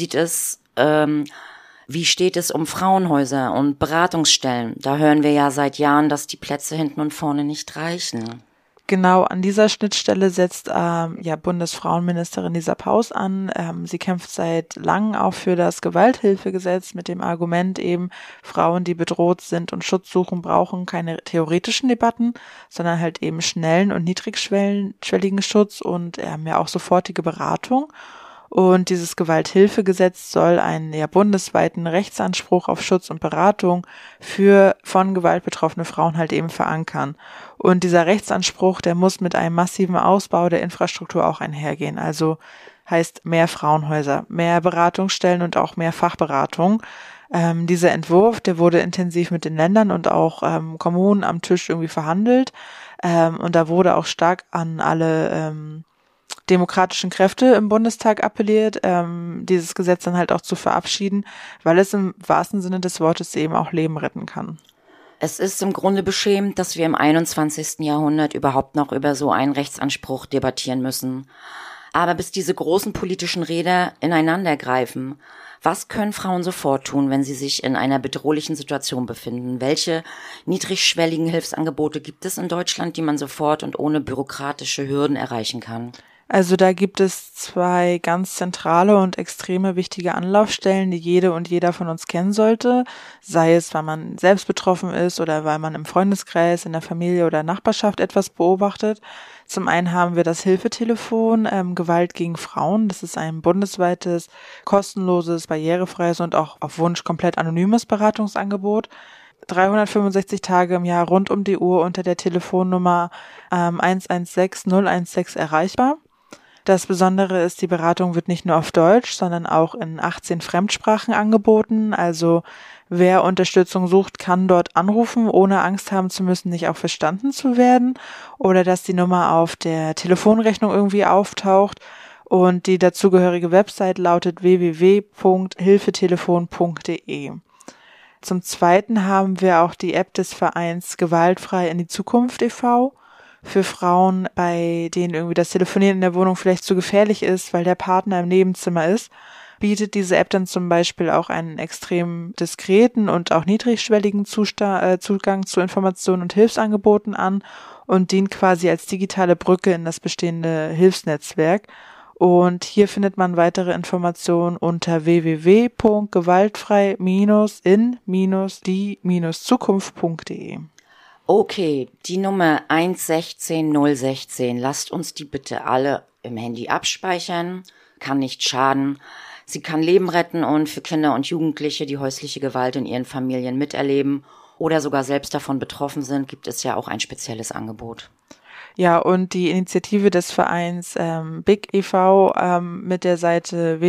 steht es um Frauenhäuser und Beratungsstellen? Da hören wir ja seit Jahren, dass die Plätze hinten und vorne nicht reichen. Genau, an dieser Schnittstelle setzt Bundesfrauenministerin Lisa Paus an. Sie kämpft seit langem auch für das Gewalthilfegesetz mit dem Argument eben, Frauen, die bedroht sind und Schutz suchen, brauchen keine theoretischen Debatten, sondern halt eben schnellen und niedrigschwelligen Schutz und auch sofortige Beratung. Und dieses Gewalthilfegesetz soll einen bundesweiten Rechtsanspruch auf Schutz und Beratung für von Gewalt betroffene Frauen halt eben verankern. Und dieser Rechtsanspruch, der muss mit einem massiven Ausbau der Infrastruktur auch einhergehen. Also heißt mehr Frauenhäuser, mehr Beratungsstellen und auch mehr Fachberatung. Dieser Entwurf, der wurde intensiv mit den Ländern und auch Kommunen am Tisch irgendwie verhandelt. Und da wurde auch stark an alle demokratischen Kräfte im Bundestag appelliert, dieses Gesetz dann halt auch zu verabschieden, weil es im wahrsten Sinne des Wortes eben auch Leben retten kann. Es ist im Grunde beschämend, dass wir im 21. Jahrhundert überhaupt noch über so einen Rechtsanspruch debattieren müssen. Aber bis diese großen politischen Räder ineinander greifen, was können Frauen sofort tun, wenn sie sich in einer bedrohlichen Situation befinden? Welche niedrigschwelligen Hilfsangebote gibt es in Deutschland, die man sofort und ohne bürokratische Hürden erreichen kann? Also da gibt es 2 ganz zentrale und extreme wichtige Anlaufstellen, die jede und jeder von uns kennen sollte, sei es, weil man selbst betroffen ist oder weil man im Freundeskreis, in der Familie oder Nachbarschaft etwas beobachtet. Zum einen haben wir das Hilfetelefon Gewalt gegen Frauen. Das ist ein bundesweites, kostenloses, barrierefreies und auch auf Wunsch komplett anonymes Beratungsangebot. 365 Tage im Jahr rund um die Uhr unter der Telefonnummer 116 016 erreichbar. Das Besondere ist, die Beratung wird nicht nur auf Deutsch, sondern auch in 18 Fremdsprachen angeboten. Also wer Unterstützung sucht, kann dort anrufen, ohne Angst haben zu müssen, nicht auch verstanden zu werden oder dass die Nummer auf der Telefonrechnung irgendwie auftaucht. Und die dazugehörige Website lautet www.hilfetelefon.de. Zum Zweiten haben wir auch die App des Vereins Gewaltfrei in die Zukunft e.V. für Frauen, bei denen irgendwie das Telefonieren in der Wohnung vielleicht zu gefährlich ist, weil der Partner im Nebenzimmer ist, bietet diese App dann zum Beispiel auch einen extrem diskreten und auch niedrigschwelligen Zugang zu Informationen und Hilfsangeboten an und dient quasi als digitale Brücke in das bestehende Hilfsnetzwerk. Und hier findet man weitere Informationen unter www.gewaltfrei-in-die-zukunft.de. Okay, die Nummer 116 016, lasst uns die bitte alle im Handy abspeichern, kann nicht schaden. Sie kann Leben retten und für Kinder und Jugendliche, die häusliche Gewalt in ihren Familien miterleben oder sogar selbst davon betroffen sind, gibt es ja auch ein spezielles Angebot. Ja, und die Initiative des Vereins BIG e.V. Mit der Seite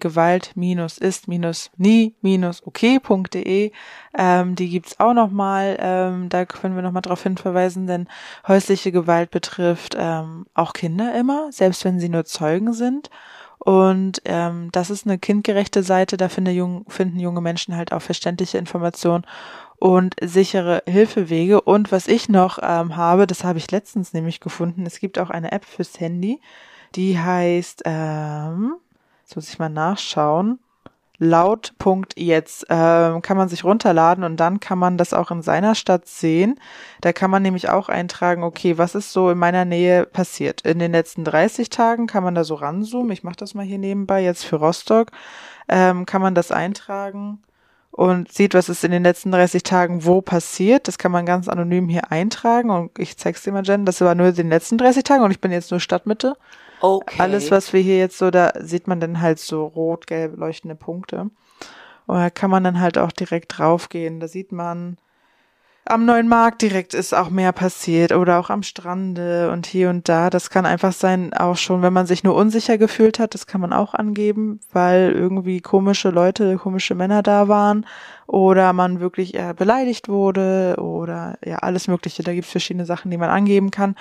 www.gewalt-ist-nie-ok.de, die gibt's auch nochmal, da können wir nochmal darauf hinverweisen, denn häusliche Gewalt betrifft auch Kinder immer, selbst wenn sie nur Zeugen sind. Und das ist eine kindgerechte Seite, da finden junge Menschen halt auch verständliche Informationen und sichere Hilfewege. Und was ich noch habe, das habe ich letztens nämlich gefunden, es gibt auch eine App fürs Handy, die heißt, jetzt muss ich mal nachschauen, laut.jetzt, kann man sich runterladen und dann kann man das auch in seiner Stadt sehen. Da kann man nämlich auch eintragen, okay, was ist so in meiner Nähe passiert? In den letzten 30 Tagen kann man da so ranzoomen, ich mache das mal hier nebenbei, jetzt für Rostock, kann man das eintragen und sieht, was ist in den letzten 30 Tagen wo passiert. Das kann man ganz anonym hier eintragen und ich zeig's dir mal, Jen, das war nur in den letzten 30 Tagen und ich bin jetzt nur Stadtmitte. Okay. Alles, was wir hier jetzt so, da sieht man dann halt so rot-gelb leuchtende Punkte. Und da kann man dann halt auch direkt draufgehen. Da sieht man Am Neuen Markt direkt ist auch mehr passiert oder auch am Strande und hier und da. Das kann einfach sein, auch schon, wenn man sich nur unsicher gefühlt hat, das kann man auch angeben, weil irgendwie komische Leute, komische Männer da waren oder man wirklich beleidigt wurde oder ja, alles Mögliche. Da gibt es verschiedene Sachen, die man angeben kann.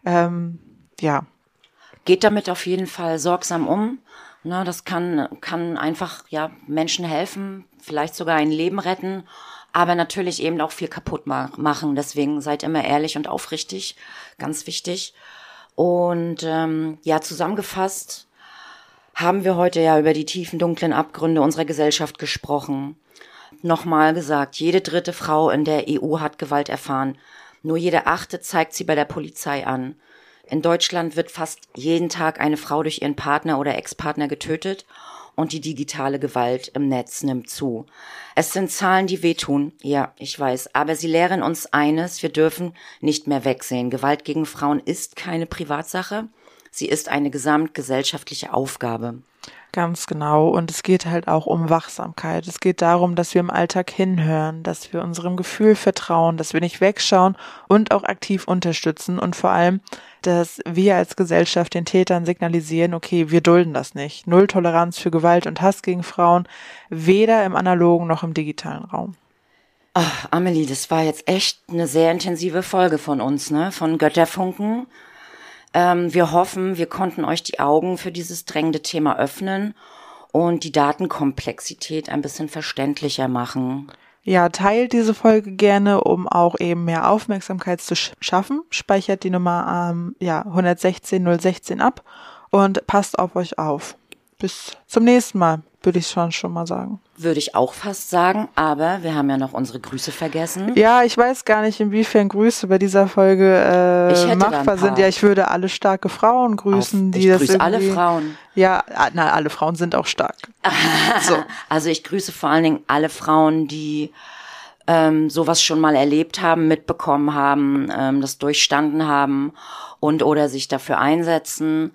Ja. Geht damit auf jeden Fall sorgsam um. Ne, das kann einfach Menschen helfen, vielleicht sogar ein Leben retten, aber natürlich eben auch viel kaputt machen. Deswegen seid immer ehrlich und aufrichtig, ganz wichtig. Und zusammengefasst haben wir heute ja über die tiefen, dunklen Abgründe unserer Gesellschaft gesprochen. Nochmal gesagt, jede 3. Frau in der EU hat Gewalt erfahren. Nur jede 8. zeigt sie bei der Polizei an. In Deutschland wird fast jeden Tag eine Frau durch ihren Partner oder Ex-Partner getötet und die digitale Gewalt im Netz nimmt zu. Es sind Zahlen, die wehtun, ja, ich weiß, aber sie lehren uns eines, wir dürfen nicht mehr wegsehen. Gewalt gegen Frauen ist keine Privatsache, sie ist eine gesamtgesellschaftliche Aufgabe. Ganz genau. Und es geht halt auch um Wachsamkeit. Es geht darum, dass wir im Alltag hinhören, dass wir unserem Gefühl vertrauen, dass wir nicht wegschauen und auch aktiv unterstützen und vor allem, dass wir als Gesellschaft den Tätern signalisieren, okay, wir dulden das nicht. Null Toleranz für Gewalt und Hass gegen Frauen, weder im analogen noch im digitalen Raum. Ach, Amelie, das war jetzt echt eine sehr intensive Folge von uns, ne? Von Götterfunken. Wir hoffen, wir konnten euch die Augen für dieses drängende Thema öffnen und die Datenkomplexität ein bisschen verständlicher machen. Ja, teilt diese Folge gerne, um auch eben mehr Aufmerksamkeit zu schaffen. Speichert die Nummer 116 ab und passt auf euch auf. Bis zum nächsten Mal, würde ich schon mal sagen. Würde ich auch fast sagen, aber wir haben ja noch unsere Grüße vergessen. Ja, ich weiß gar nicht, inwiefern Grüße bei dieser Folge machbar sind. Ja, ich würde alle starke Frauen grüßen, die das irgendwie... Ich grüße alle Frauen. Ja, alle Frauen sind auch stark. So. Also ich grüße vor allen Dingen alle Frauen, die sowas schon mal erlebt haben, mitbekommen haben, das durchstanden haben und oder sich dafür einsetzen.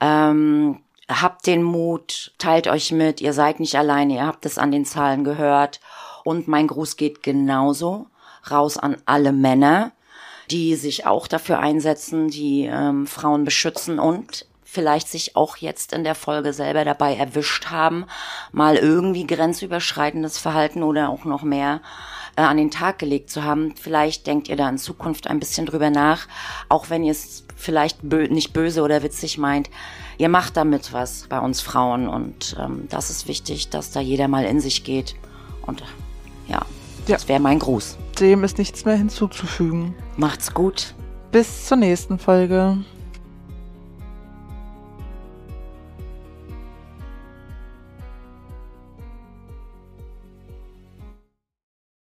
Habt den Mut, teilt euch mit, ihr seid nicht alleine, ihr habt es an den Zahlen gehört. Und mein Gruß geht genauso raus an alle Männer, die sich auch dafür einsetzen, die Frauen beschützen und vielleicht sich auch jetzt in der Folge selber dabei erwischt haben, mal irgendwie grenzüberschreitendes Verhalten oder auch noch mehr an den Tag gelegt zu haben. Vielleicht denkt ihr da in Zukunft ein bisschen drüber nach, auch wenn ihr es vielleicht nicht böse oder witzig meint. Ihr macht damit was bei uns Frauen und das ist wichtig, dass da jeder mal in sich geht. Und das wäre mein Gruß. Dem ist nichts mehr hinzuzufügen. Macht's gut. Bis zur nächsten Folge.